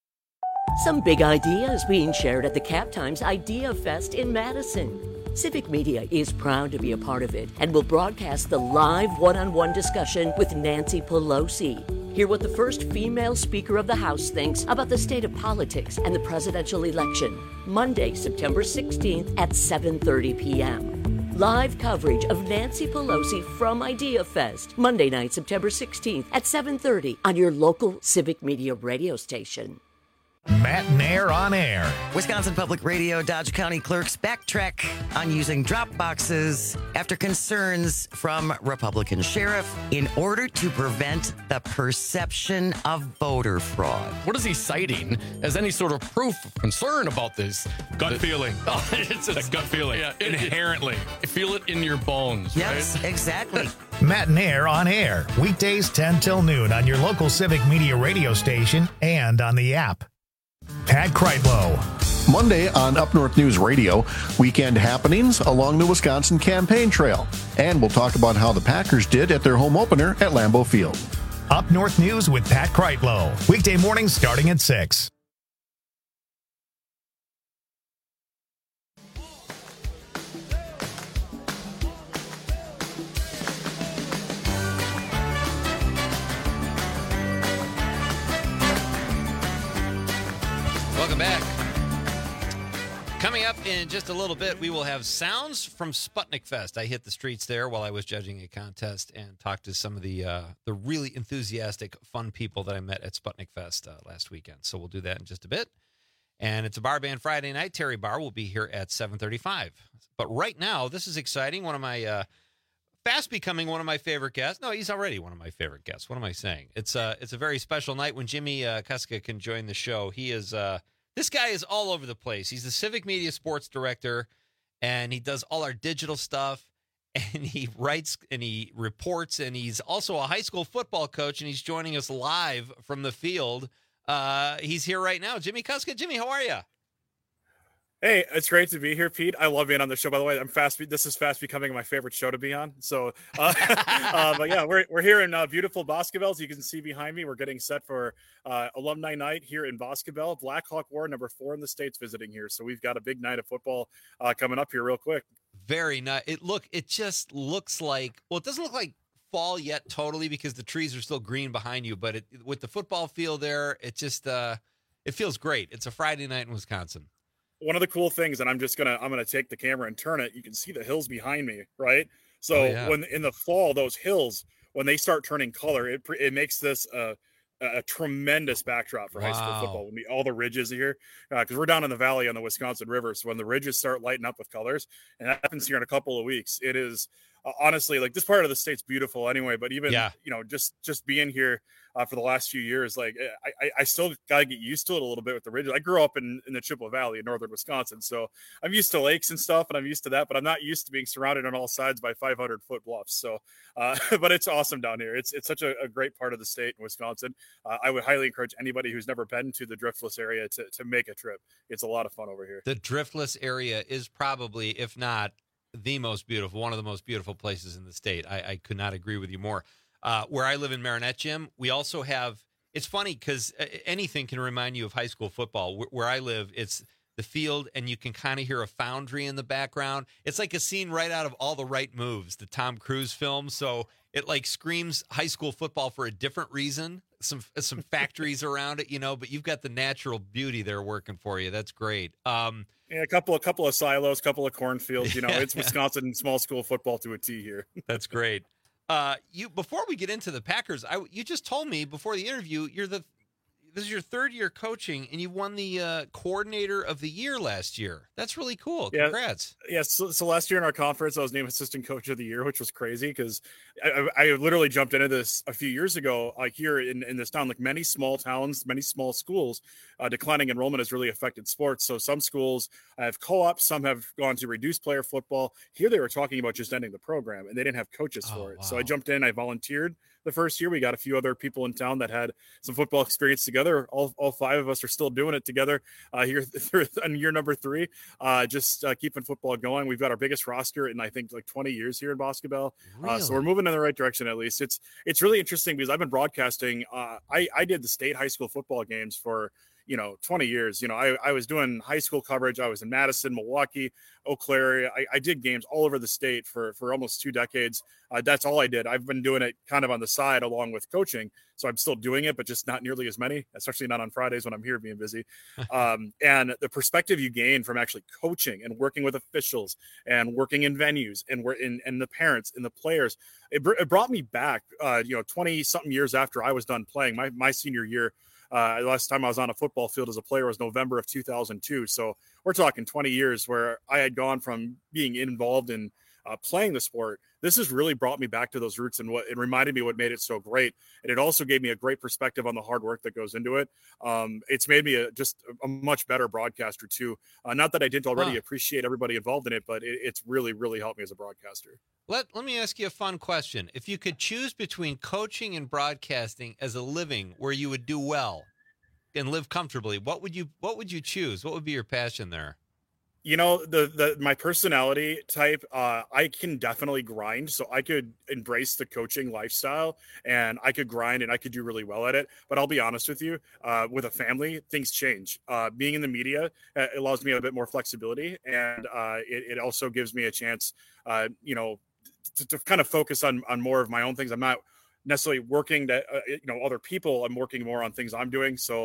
Some big ideas being shared at the Cap Times Idea Fest in Madison. Civic Media is proud to be a part of it and will broadcast the live one-on-one discussion with Nancy Pelosi. Hear what the first female Speaker of the House thinks about the state of politics and the presidential election. Monday, September sixteenth at seven thirty p.m. Live coverage of Nancy Pelosi from Idea Fest. Monday night, September sixteenth at seven thirty on your local Civic Media radio station. Matt Nair on air. Wisconsin Public Radio Dodge County clerks backtrack on using drop boxes after concerns from Republican sheriff in order to prevent the perception of voter fraud. What is he citing as any sort of proof of concern about this? Gut feeling. Oh, it's a gut feeling. Yeah, inherently. It, feel it in your bones. Yes, right? exactly. Matt Nair on air. Weekdays ten till noon on your local Civic Media radio station and on the app. Pat Kreitlow. Monday on Up North News Radio, weekend happenings along the Wisconsin campaign trail. And we'll talk about how the Packers did at their home opener at Lambeau Field. Up North News with Pat Kreitlow. Weekday mornings starting at six. back. Coming up in just a little bit, we will have sounds from Sputnik Fest. I hit the streets there while I was judging a contest and talked to some of the uh, the really enthusiastic, fun people that I met at Sputnik Fest uh, last weekend. So we'll do that in just a bit. And it's a Bar Band Friday night. Terry Barr will be here at seven thirty-five. But right now, this is exciting. One of my uh, fast becoming one of my favorite guests. No, he's already one of my favorite guests. What am I saying? It's uh, it's a very special night when Jimmy uh, Kuska can join the show. He is. Uh, This guy is all over the place. He's the Civic Media Sports Director, and he does all our digital stuff, and he writes and he reports, and he's also a high school football coach, and he's joining us live from the field. Uh, he's here right now. Jimmy Kuska. Jimmy, how are you? Hey, it's great to be here, Pete. I love being on the show. By the way, I'm fast. This is fast becoming my favorite show to be on. So, uh, uh, but yeah, we're we're here in uh, beautiful Boscobel. As you can see behind me, we're getting set for uh, alumni night here in Boscobel. Blackhawk War, number four in the states, visiting here. So we've got a big night of football uh, coming up here, real quick. Very nice. It look. It just looks like. Well, it doesn't look like fall yet, totally, because the trees are still green behind you. But it, with the football field there, it just uh, it feels great. It's a Friday night in Wisconsin. One of the cool things, and I'm just gonna I'm gonna take the camera and turn it. You can see the hills behind me, right? So Oh, yeah. when in the fall, those hills, when they start turning color, it pre- it makes this uh, a tremendous backdrop for high school Wow. football. When we, all the ridges here, because we're down in the valley on the Wisconsin River, so when the ridges start lighting up with colors, and that happens here in a couple of weeks, it is uh, honestly like this part of the state's beautiful anyway. But even Yeah. you know just just being here uh, for the last few years, like I, I, I still gotta get used to it a little bit with the ridges. I grew up in, in the Chippewa Valley in northern Wisconsin, so I'm used to lakes and stuff, and I'm used to that, but I'm not used to being surrounded on all sides by five hundred foot bluffs. So, uh, but it's awesome down here. It's it's such a, a great part of the state in Wisconsin. Uh, I would highly encourage anybody who's never been to the Driftless area to to make a trip. It's a lot of fun over here. The Driftless area is probably, if not the most beautiful, one of the most beautiful places in the state. I, I could not agree with you more. Uh, where I live in Marinette, Jim, we also have, it's funny because anything can remind you of high school football. Where, where I live, it's the field, and you can kind of hear a foundry in the background. It's like a scene right out of All the Right Moves, the Tom Cruise film. So it like screams high school football for a different reason. Some some factories around it, you know, but you've got the natural beauty there working for you. That's great. Um, Yeah, a couple, a couple of silos, couple of cornfields. You know, Yeah. it's Wisconsin small school football to a T here. That's great. Uh, you before we get into the Packers, I you just told me before the interview you're the this is your third year coaching, and you won the uh, coordinator of the year last year. That's really cool. Yeah. Congrats. Yeah, so, so last year in our conference, I was named assistant coach of the year, which was crazy because I, I, I literally jumped into this a few years ago. Like here in, in this town, like many small towns, many small schools, uh, declining enrollment has really affected sports. So some schools have co-ops, some have gone to reduced player football. Here they were talking about just ending the program, and they didn't have coaches Oh, for it. So wow. I jumped in, I volunteered the first year. We got a few other people in town that had some football experience together. All, all five of us are still doing it together uh, here on year number three, uh, just uh, keeping football going. We've got our biggest roster in, I think, like twenty years here in Boscobel. Uh, so Really? we're moving in the right direction, at least. It's it's really interesting because I've been broadcasting. Uh, I, I did the state high school football games for, you know, twenty years. You know, I, I was doing high school coverage. I was in Madison, Milwaukee, Eau Claire. I, I did games all over the state for, for almost two decades. Uh, that's all I did. I've been doing it kind of on the side along with coaching. So I'm still doing it, but just not nearly as many, especially not on Fridays when I'm here being busy. Um, and the perspective you gain from actually coaching and working with officials and working in venues and we're in, and the parents and the players, it, br- it brought me back, uh, you know, twenty something years after I was done playing my, my senior year. Uh, last time I was on a football field as a player was November of two thousand two. So we're talking twenty years where I had gone from being involved in uh, playing the sport. This has really brought me back to those roots, and what it reminded me what made it so great. And it also gave me a great perspective on the hard work that goes into it. Um, it's made me a, just a much better broadcaster too. Uh, not that I didn't already Huh. appreciate everybody involved in it, but it, it's really, really helped me as a broadcaster. Let Let me ask you a fun question. If you could choose between coaching and broadcasting as a living, where you would do well and live comfortably, what would you What would you choose? What would be your passion there? You know, the the my personality type, uh, I can definitely grind. So I could embrace the coaching lifestyle, and I could grind, and I could do really well at it. But I'll be honest with you, uh, with a family, things change. Uh, being in the media uh, allows me a bit more flexibility, and uh, it, it also gives me a chance, uh, you know, to, to kind of focus on on more of my own things. I'm not necessarily working to uh, you know other people. I'm working more on things I'm doing. So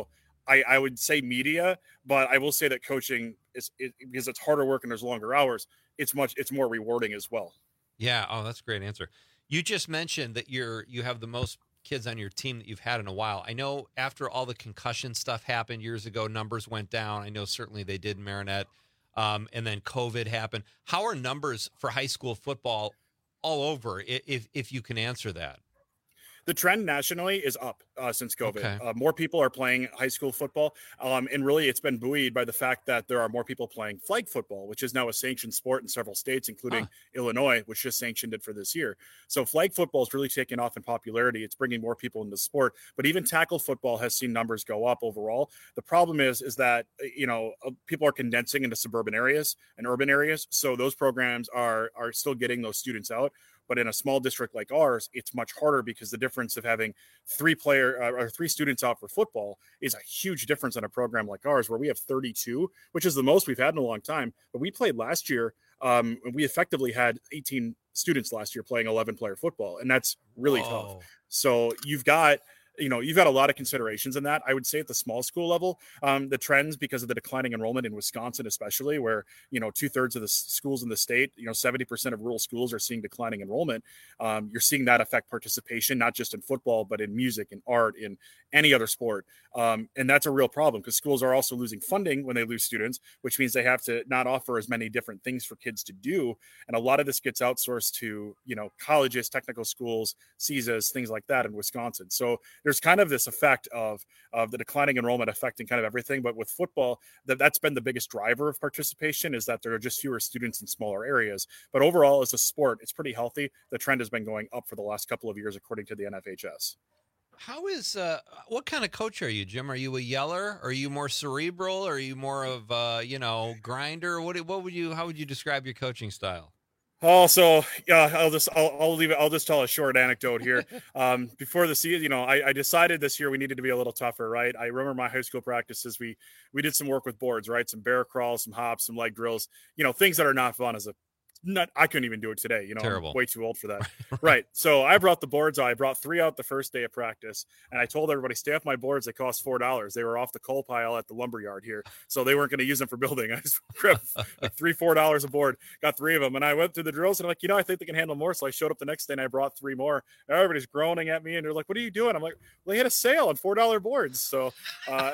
I, I would say media, but I will say that coaching is it, because it's harder work and there's longer hours. It's much, it's more rewarding as well. Yeah. Oh, that's a great answer. You just mentioned that you're, you have the most kids on your team that you've had in a while. I know after all the concussion stuff happened years ago, numbers went down. I know certainly they did in Marinette. Um, and then COVID happened. How are numbers for high school football all over, if if you can answer that? The trend nationally is up uh, since COVID. Okay. Uh, more people are playing high school football. Um, and really, it's been buoyed by the fact that there are more people playing flag football, which is now a sanctioned sport in several states, including huh. Illinois, which just sanctioned it for this year. So flag football is really taking off in popularity. It's bringing more people into the sport. But even tackle football has seen numbers go up overall. The problem is, is that, you know, people are condensing into suburban areas and urban areas. So those programs are are still getting those students out. But in a small district like ours, it's much harder because the difference of having three player uh, or three students out for football is a huge difference on a program like ours, where we have thirty-two, which is the most we've had in a long time. But we played last year. Um, we effectively had eighteen students last year playing eleven player football, and that's really Whoa. tough. So you've got, you know, you've got a lot of considerations in that. I would say at the small school level, um, the trends, because of the declining enrollment in Wisconsin, especially where, you know, two thirds of the s- schools in the state, you know, seventy percent of rural schools are seeing declining enrollment. Um, you're seeing that affect participation, not just in football, but in music and art, in any other sport. Um, and that's a real problem because schools are also losing funding when they lose students, which means they have to not offer as many different things for kids to do. And a lot of this gets outsourced to, you know, colleges, technical schools, C I S As, things like that in Wisconsin. So there's kind of this effect of, of the declining enrollment affecting kind of everything. But with football, that, that's been the biggest driver of participation, is that there are just fewer students in smaller areas. But overall, as a sport, it's pretty healthy. The trend has been going up for the last couple of years, according to the N F H S. How is, uh, what kind of coach are you, Jim? Are you a yeller? Are you more cerebral? Are you more of, uh, you know, grinder? What, what would you, how would you describe your coaching style? Also, yeah, I'll just I'll, I'll leave it. I'll just tell a short anecdote here. Um, before the season, you know, I, I decided this year we needed to be a little tougher, right? I remember my high school practices. We we did some work with boards, right? Some bear crawls, some hops, some leg drills. You know, things that are not fun as a not. I couldn't even do it today. You know, Terrible. I'm way too old for that. Right. So I brought the boards out. I brought three out the first day of practice, and I told everybody, stay off my boards. They cost four dollars. They were off the coal pile at the lumber yard here, so they weren't going to use them for building. I just grabbed like three, four dollars a board. Got three of them, and I went through the drills, and I'm like, you know, I think they can handle more. So I showed up the next day, and I brought three more. Everybody's groaning at me, and they're like, "What are you doing?" I'm like, "Well, they had a sale on four dollar boards." So, uh,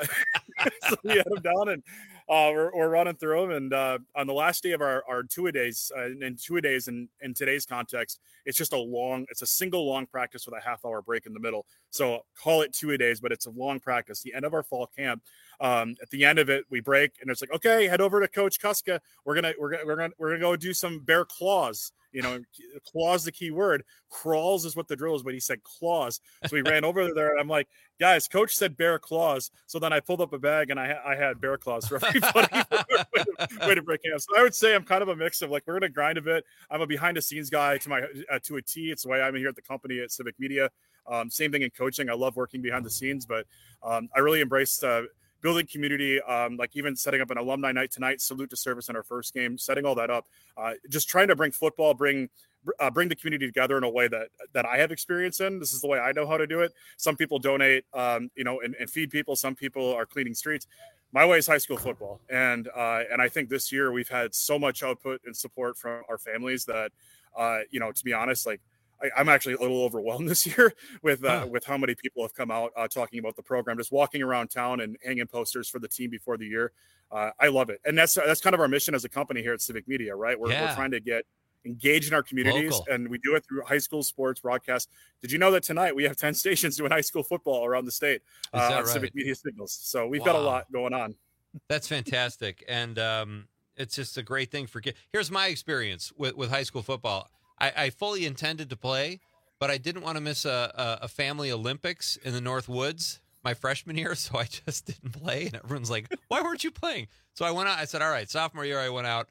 so we had them down, and uh, we're, we're running through them. And uh, on the last day of our our two a days, uh, and two a days in in today's context, it's just a long, it's a single long practice with a half hour break in the middle. So call it two a days, but it's a long practice. The end of our fall camp. Um, at the end of it, we break, and it's like, okay, head over to Coach Kuska. We're gonna we're gonna we're gonna we're gonna go do some bear claws. You know, claws the key word. Crawls is what the drill is, but he said claws. So we ran over there, and I'm like, guys, Coach said bear claws. So then I pulled up a bag, and I ha- I had bear claws for everybody. way, to, way to break camp. So I would say I'm kind of a mix of, like, we're gonna grind a bit. I'm a behind the scenes guy to my uh, to a T. It's the way I'm here at the company at Civic Media. Um, same thing in coaching. I love working behind the scenes, but um, I really embraced uh, building community, um, like even setting up an alumni night tonight, salute to service in our first game, setting all that up, uh, just trying to bring football, bring uh, bring the community together in a way that that I have experience in. This is the way I know how to do it. Some people donate, um, you know, and, and feed people. Some people are cleaning streets. My way is high school football. And uh, and I think this year we've had so much output and support from our families that, uh, you know, to be honest, like, I, I'm actually a little overwhelmed this year with uh, huh. with how many people have come out uh, talking about the program, just walking around town and hanging posters for the team before the year. Uh, I love it, and that's that's kind of our mission as a company here at Civic Media, right? We're, Yeah. we're trying to get engaged in our communities, Local. and we do it through high school sports broadcast. Did you know that tonight we have ten stations doing high school football around the state uh, that on right? Civic Media signals? So we've got a Wow. lot going on. That's fantastic, and um, it's just a great thing for kids. Here's my experience with, with high school football. I, I fully intended to play, but I didn't want to miss a, a, a family Olympics in the North Woods my freshman year, so I just didn't play. And everyone's like, "Why weren't you playing?" So I went out. I said, "All right." Sophomore year, I went out.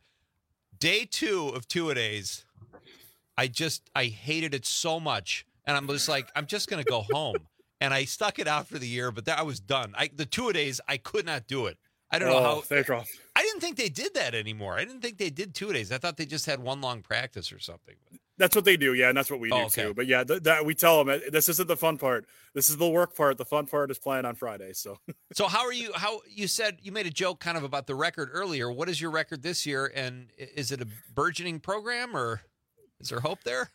Day two of two-a-days, I just I hated it so much, and I'm just like, I'm just gonna go home. And I stuck it out for the year, but that, I was done. I the two-a-days, I could not do it. I don't oh, know how. They're rough. I didn't think they did that anymore. I didn't think they did two days. I thought they just had one long practice or something. That's what they do, yeah, and that's what we do Oh, okay. too. But yeah, th- that we tell them this isn't the fun part. This is the work part. The fun part is playing on Friday. So, So how are you? How you said you made a joke kind of about the record earlier. What is your record this year? And i- is it a burgeoning program, or is there hope there?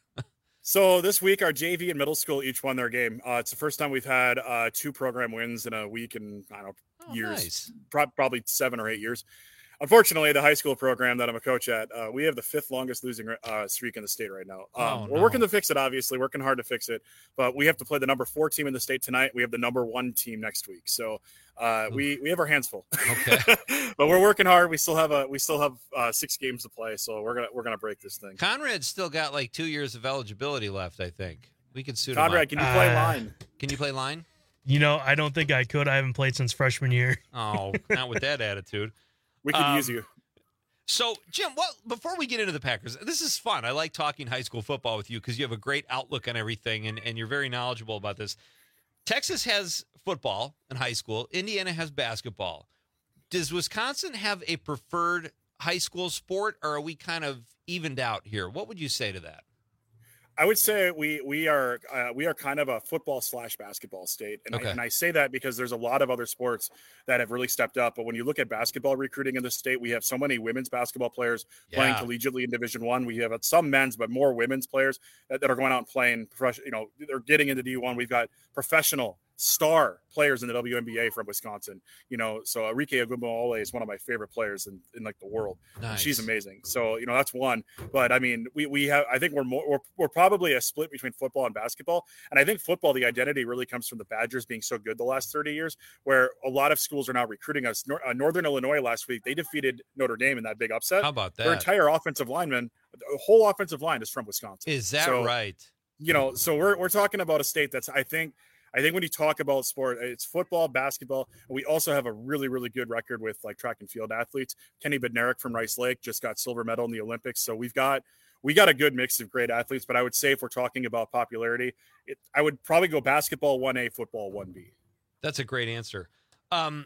so this week our J V and middle school each won their game. Uh, it's the first time we've had uh, two program wins in a week in I don't know Oh, years, nice. Pro- probably seven or eight years. Unfortunately, the high school program that I'm a coach at, uh, we have the fifth longest losing uh, streak in the state right now. Um, Oh, we're no. working to fix it, obviously, working hard to fix it. But we have to play the number four team in the state tonight. We have the number one team next week, so uh, we we have our hands full. Okay, but we're working hard. We still have a we still have uh, six games to play, so we're gonna we're gonna break this thing. Conrad's still got like two years of eligibility left. I think we could suit Conrad, him can up. you play Uh, line? Can you play line? You know, I don't think I could. I haven't played since freshman year. Oh, not with that attitude. We could Um, use you. So, Jim, what before we get into the Packers, this is fun. I like talking high school football with you because you have a great outlook on everything, and, and you're very knowledgeable about this. Texas has football in high school. Indiana has basketball. Does Wisconsin have a preferred high school sport, or are we kind of evened out here? What would you say to that? I would say we we are uh, we are kind of a football slash basketball state, and, Okay. I, and I say that because there's a lot of other sports that have really stepped up. But when you look at basketball recruiting in the state, we have so many women's basketball players playing Yeah. collegiately in Division One. We have some men's, but more women's players that, that are going out and playing. Profession, you know, they're getting into D one. We've got professional star players in the W N B A from Wisconsin. You know, so Enrique Ogunbowale is one of my favorite players in, in like the world. And Nice. she's amazing. So you know that's one. But I mean, we we have. I think we're more. We're, we're probably a split between football and basketball. And I think football, the identity really comes from the Badgers being so good the last thirty years, where a lot of schools are now recruiting us. Nor, uh, Northern Illinois last week they defeated Notre Dame in that big upset. How about Their that? entire offensive lineman, the whole offensive line is from Wisconsin. Is that So, right? You know, so we're we're talking about a state that's I think. I think when you talk about sport, it's football, basketball, and we also have a really, really good record with like track and field athletes. Kenny Bednarik from Rice Lake just got silver medal in the Olympics, so we've got we got a good mix of great athletes. But I would say if we're talking about popularity, it, I would probably go basketball one A, football one B. That's a great answer. Um,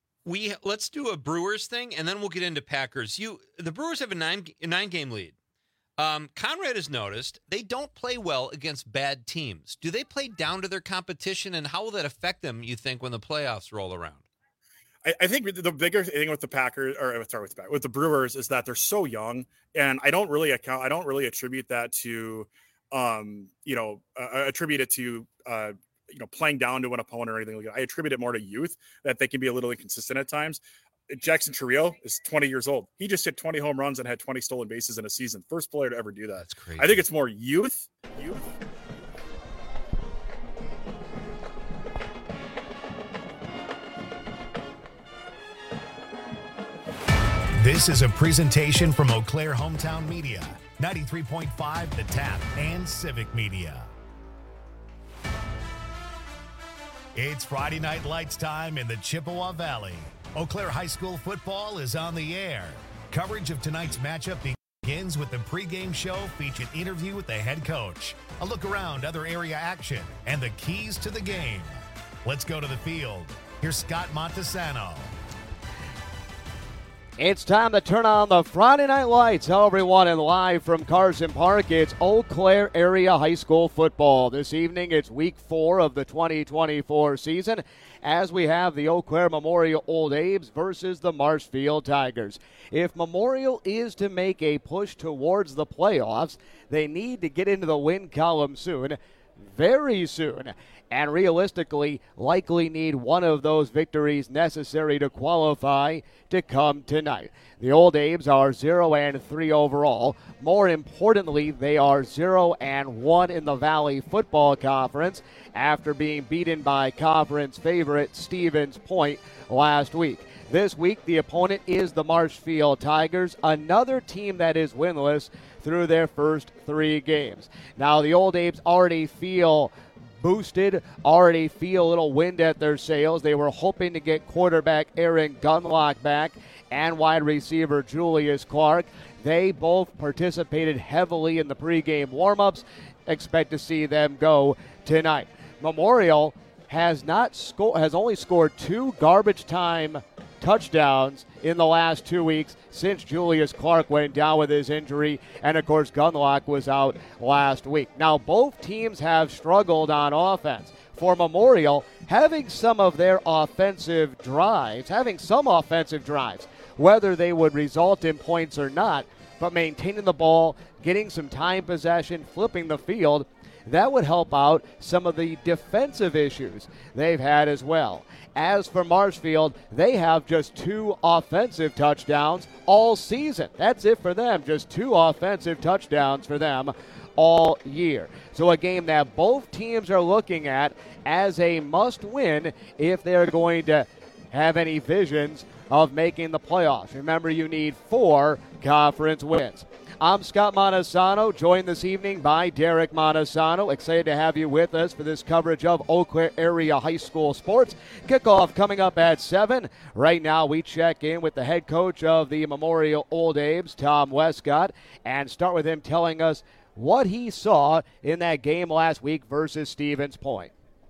we let's do a Brewers thing, and then we'll get into Packers. You, the Brewers have a nine a nine game lead. Um, Conrad has noticed they don't play well against bad teams. Do they play down to their competition, and how will that affect them, you think, when the playoffs roll around? I, I think the bigger thing with the Packers, or sorry, with the, with the Brewers, is that they're so young, and I don't really account. I don't really attribute that to, um, you know, uh, attribute it to, uh, you know, playing down to an opponent or anything like that. I attribute it more to youth, that they can be a little inconsistent at times. Jackson Chourio is twenty years old. He just hit twenty home runs and had twenty stolen bases in a season. First player to ever do that. That's crazy. I think it's more youth. Youth. This is a presentation from Eau Claire Hometown Media, ninety-three point five The Tap, and Civic Media. It's Friday Night Lights time in the Chippewa Valley. Eau Claire High School football is on the air. Coverage of tonight's matchup begins with the pregame show featuring interview with the head coach, a look around other area action, and the keys to the game. Let's go to the field. Here's Scott Montesano. It's time to turn on the Friday Night Lights. Hello, everyone, and live from Carson Park, it's Eau Claire Area High School football. This evening, it's week four of the twenty twenty-four season, as we have the Eau Claire Memorial Old Abe's versus the Marshfield Tigers. If Memorial is to make a push towards the playoffs, they need to get into the win column soon, very soon, and realistically likely need one of those victories necessary to qualify to come tonight. The Old Abes are zero and three overall. More importantly, they are zero and one in the Valley Football Conference after being beaten by conference favorite Stevens Point last week. This week, the opponent is the Marshfield Tigers, another team that is winless through their first three games. Now, the Old Abes already feel boosted, already feel a little wind at their sails. They were hoping to get quarterback Aaron Gunlock back and wide receiver Julius Clark. They both participated heavily in the pregame warm-ups. Expect to see them go tonight. Memorial has not sco- has only scored two garbage time touchdowns in the last two weeks since Julius Clark went down with his injury, and of course Gunlock was out last week. Now both teams have struggled on offense. For Memorial, having some of their offensive drives, having some offensive drives, whether they would result in points or not, but maintaining the ball, getting some time possession, flipping the field, that would help out some of the defensive issues they've had as well. As for Marshfield, they have just two offensive touchdowns all season. That's it for them, just two offensive touchdowns for them all year. So a game that both teams are looking at as a must-win if they're going to have any visions of making the playoffs. Remember, you need four conference wins. I'm Scott Montesano, joined this evening by Derek Montesano. Excited to have you with us for this coverage of Eau Claire area high school sports. Kickoff coming up at seven. Right now, we check in with the head coach of the Memorial Old Abe's, Tom Westcott, and start with him telling us what he saw in that game last week versus Stevens Point.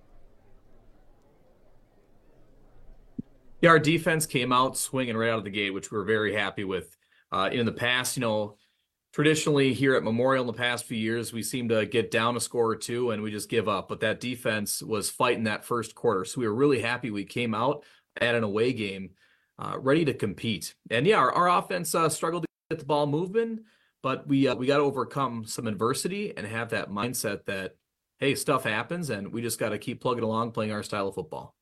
Yeah, our defense came out swinging right out of the gate, which we were very happy with. Uh, in the past, you know, traditionally here at Memorial in the past few years, we seem to get down a score or two and we just give up. But that defense was fighting that first quarter. So we were really happy we came out at an away game uh, ready to compete. And yeah, our, our offense uh, struggled to get the ball moving, but we uh, we got to overcome some adversity and have that mindset that, hey, stuff happens and we just got to keep plugging along playing our style of football.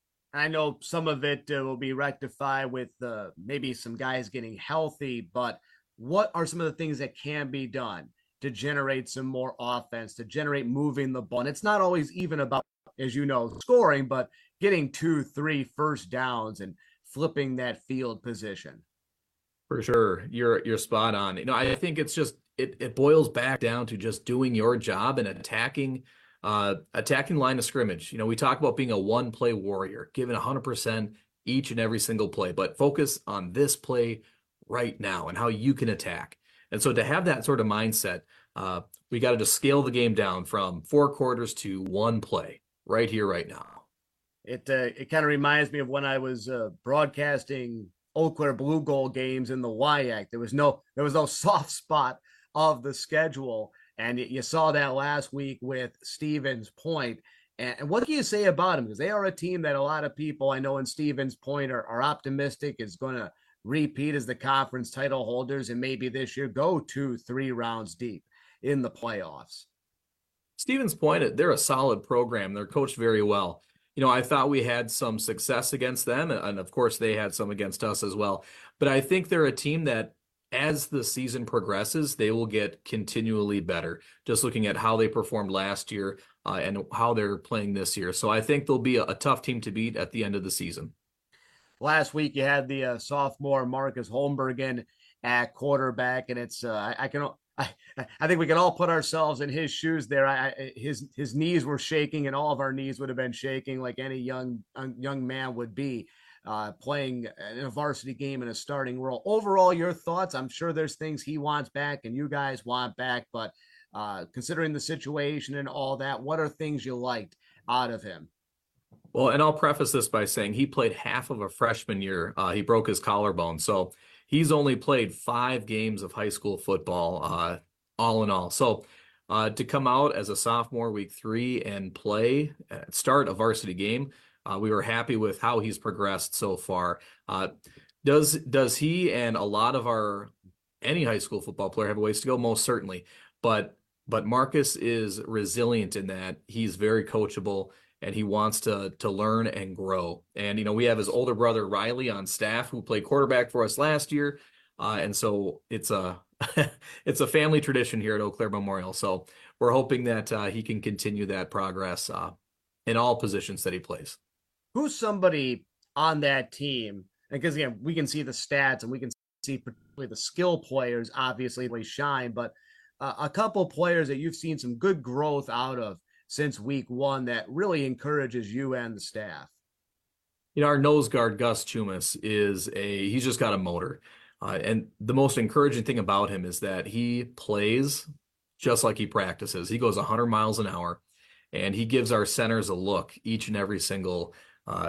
I know some of it uh, will be rectified with uh, maybe some guys getting healthy, but what are some of the things that can be done to generate some more offense, to generate moving the ball? And it's not always even about, as you know, scoring, but getting two, three first downs and flipping that field position. For sure. You're you're spot on. You know, I think it's just it it boils back down to just doing your job and attacking uh attacking line of scrimmage. You know, we talk about being a one play warrior, giving one hundred percent each and every single play, but focus on this play right now and how you can attack. And so to have that sort of mindset, uh we got to just scale the game down from four quarters to one play right here, right now. It uh, it kind of reminds me of when I was uh, broadcasting Eau Claire Blue Gold games in the W I A C. There was no there was no soft spot of the schedule, and you saw that last week with Stevens Point. And what can you say about them? Because they are a team that a lot of people I know in Stevens Point are, are optimistic is going to repeat as the conference title holders and maybe this year go two, three rounds deep in the playoffs. Stevens Point, they're a solid program. They're coached very well. You know, I thought we had some success against them, and of course they had some against us as well. But I think they're a team that as the season progresses, they will get continually better, just looking at how they performed last year uh, and how they're playing this year. So I think they'll be a, a tough team to beat at the end of the season. Last week you had the uh, sophomore Marcus Holmbergen at quarterback, and it's uh, I, I can I, I think we can all put ourselves in his shoes there. I, his his knees were shaking, and all of our knees would have been shaking like any young young man would be uh, playing in a varsity game in a starting role. Overall, your thoughts? I'm sure there's things he wants back and you guys want back, but uh, considering the situation and all that, what are things you liked out of him? Well, and I'll preface this by saying he played half of a freshman year. Uh, he broke his collarbone, so he's only played five games of high school football, uh, all in all. So uh, to come out as a sophomore week three and play, uh, start a varsity game, uh, we were happy with how he's progressed so far. Uh, does does he and a lot of our any high school football player have a ways to go? Most certainly, but but Marcus is resilient in that he's very coachable. And he wants to to learn and grow. And, you know, we have his older brother, Riley, on staff who played quarterback for us last year. Uh, and so it's a it's a family tradition here at Eau Claire Memorial. So we're hoping that uh, he can continue that progress uh, in all positions that he plays. Who's somebody on that team? Because, again, we can see the stats and we can see particularly the skill players, obviously, they shine. But uh, a couple players that you've seen some good growth out of since week one that really encourages you and the staff. You know, our nose guard, Gus Chumas, is a, he's just got a motor. Uh, and the most encouraging thing about him is that he plays just like he practices. He goes one hundred miles an hour, and he gives our centers a look each and every single uh,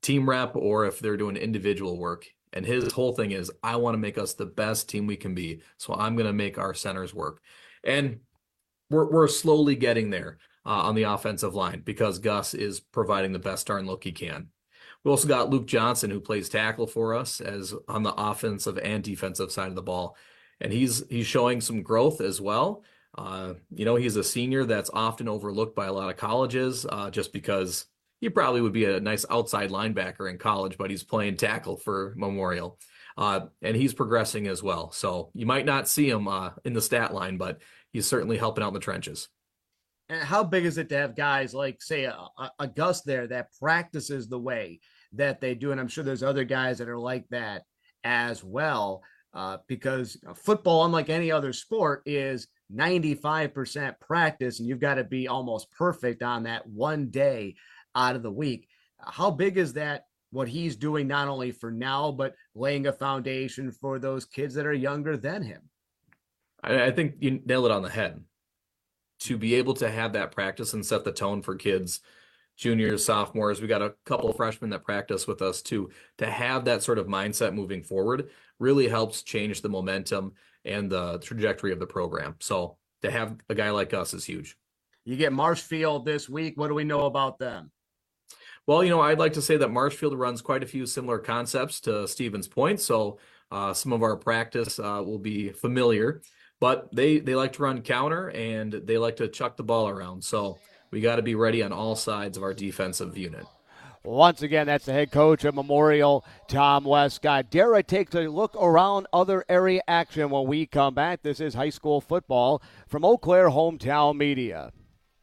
team rep or if they're doing individual work. And his whole thing is, I want to make us the best team we can be. So I'm going to make our centers work. And we're, we're slowly getting there uh, on the offensive line because Gus is providing the best darn look he can. We also got Luke Johnson, who plays tackle for us as on the offensive and defensive side of the ball. And he's, he's showing some growth as well. Uh, you know, he's a senior that's often overlooked by a lot of colleges uh, just because he probably would be a nice outside linebacker in college, but he's playing tackle for Memorial. Uh, and he's progressing as well. So you might not see him uh, in the stat line, but he's certainly helping out in the trenches. And how big is it to have guys like, say, a, a Gus there that practices the way that they do? And I'm sure there's other guys that are like that as well, uh, because football, unlike any other sport, is ninety-five percent practice, and you've got to be almost perfect on that one day out of the week. How big is that, what he's doing, not only for now, but laying a foundation for those kids that are younger than him? I, I think you nailed it on the head. To be able to have that practice and set the tone for kids, juniors, sophomores, we got a couple of freshmen that practice with us too, to have that sort of mindset moving forward really helps change the momentum and the trajectory of the program. So to have a guy like us is huge. You get Marshfield this week. What do we know about them? Well, you know, I'd like to say that Marshfield runs quite a few similar concepts to Stevens Point. So uh, some of our practice uh, will be familiar, but they, they like to run counter and they like to chuck the ball around. So we got to be ready on all sides of our defensive unit. Once again, that's the head coach at Memorial, Tom Westcott. Derek takes a look around other area action when we come back. This is high school football from Eau Claire Hometown Media.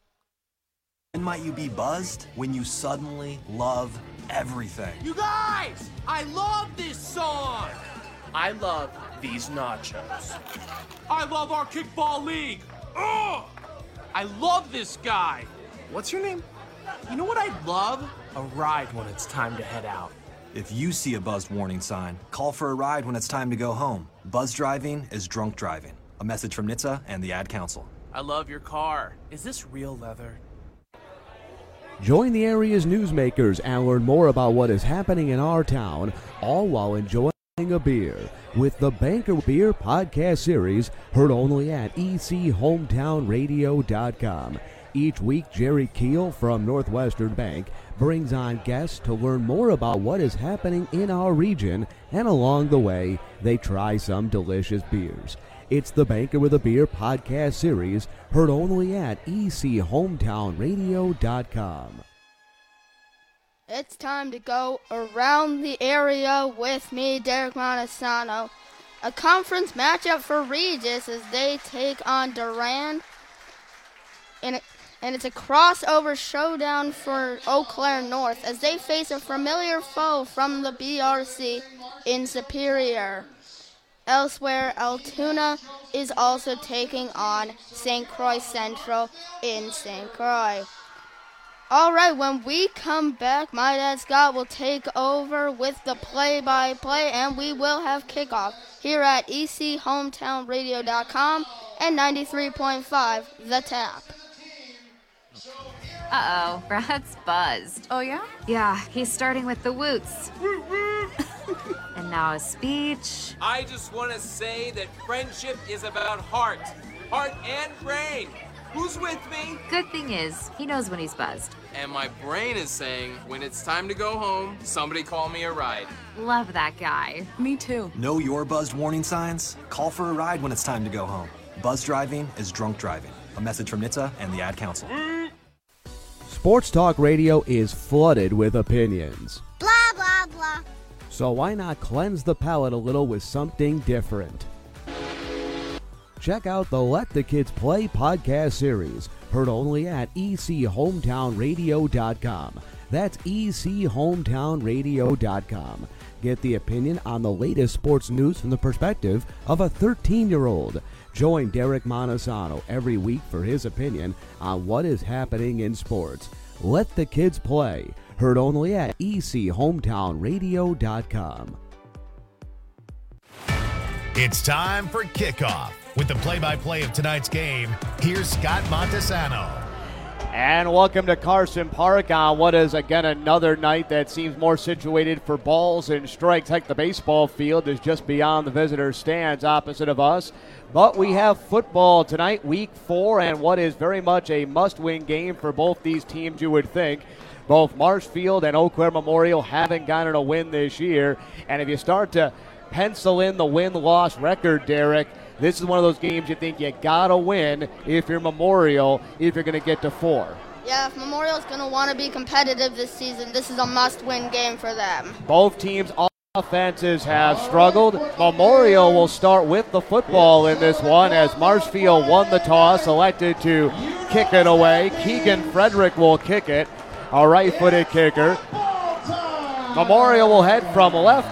When might you be buzzed? When you suddenly love everything. You guys, I love this song. I love these nachos. I love our kickball league. Ugh! I love this guy. What's your name? You know what I'd love? A ride when it's time to head out. If you see a buzzed warning sign, call for a ride when it's time to go home. Buzz driving is drunk driving. A message from N H T S A and the Ad Council. I love your car. Is this real leather? Join the area's newsmakers and learn more about what is happening in our town, all while enjoying a beer with the Banker Beer podcast series, heard only at e c hometown radio dot com. Each week, Jerry Keel from Northwestern Bank brings on guests to learn more about what is happening in our region, and along the way, they try some delicious beers. It's the Banker with a Beer podcast series, heard only at e c hometown radio dot com. It's time to go around the area with me, Derek Montesano. A conference matchup for Regis as they take on Durand. And, it, and it's a crossover showdown for Eau Claire North as they face a familiar foe from the B R C in Superior. Elsewhere, Altoona is also taking on Saint Croix Central in Saint Croix. All right, when we come back, my dad Scott will take over with the play-by-play, and we will have kickoff here at e c hometown radio dot com and ninety-three point five The Tap. Uh-oh, Brad's buzzed. Oh, yeah? Yeah, he's starting with the woots. And now a speech. I just want to say that friendship is about heart. Heart and brain. Who's with me? Good thing is, he knows when he's buzzed. And my brain is saying, when it's time to go home, somebody call me a ride. Love that guy. Me too. Know your buzzed warning signs? Call for a ride when it's time to go home. Buzz driving is drunk driving. A message from N H T S A and the Ad Council. Sports Talk Radio is flooded with opinions. Blah, blah, blah. So why not cleanse the palate a little with something different? Check out the Let the Kids Play podcast series, heard only at e c hometown radio dot com. That's e c hometown radio dot com. Get the opinion on the latest sports news from the perspective of a thirteen-year-old. Join Derek Montesano every week for his opinion on what is happening in sports. Let the Kids Play, heard only at e c hometown radio dot com. It's time for kickoff. With the play-by-play of tonight's game, here's Scott Montesano. And welcome to Carson Park on what is, again, another night that seems more situated for balls and strikes. Heck, the baseball field is just beyond the visitor stands opposite of us. But we have football tonight, week four, and what is very much a must-win game for both these teams, you would think. Both Marshfield and Eau Claire Memorial haven't gotten a win this year. And if you start to pencil in the win-loss record, Derek, this is one of those games you think you gotta win if you're Memorial, if you're going to get to four. Yeah, if Memorial's going to want to be competitive this season, this is a must-win game for them. Both teams' offenses have struggled. Memorial will start with the football in this one as Marshfield won the toss, elected to kick it away. Keegan Frederick will kick it, a right-footed kicker. Memorial will head from left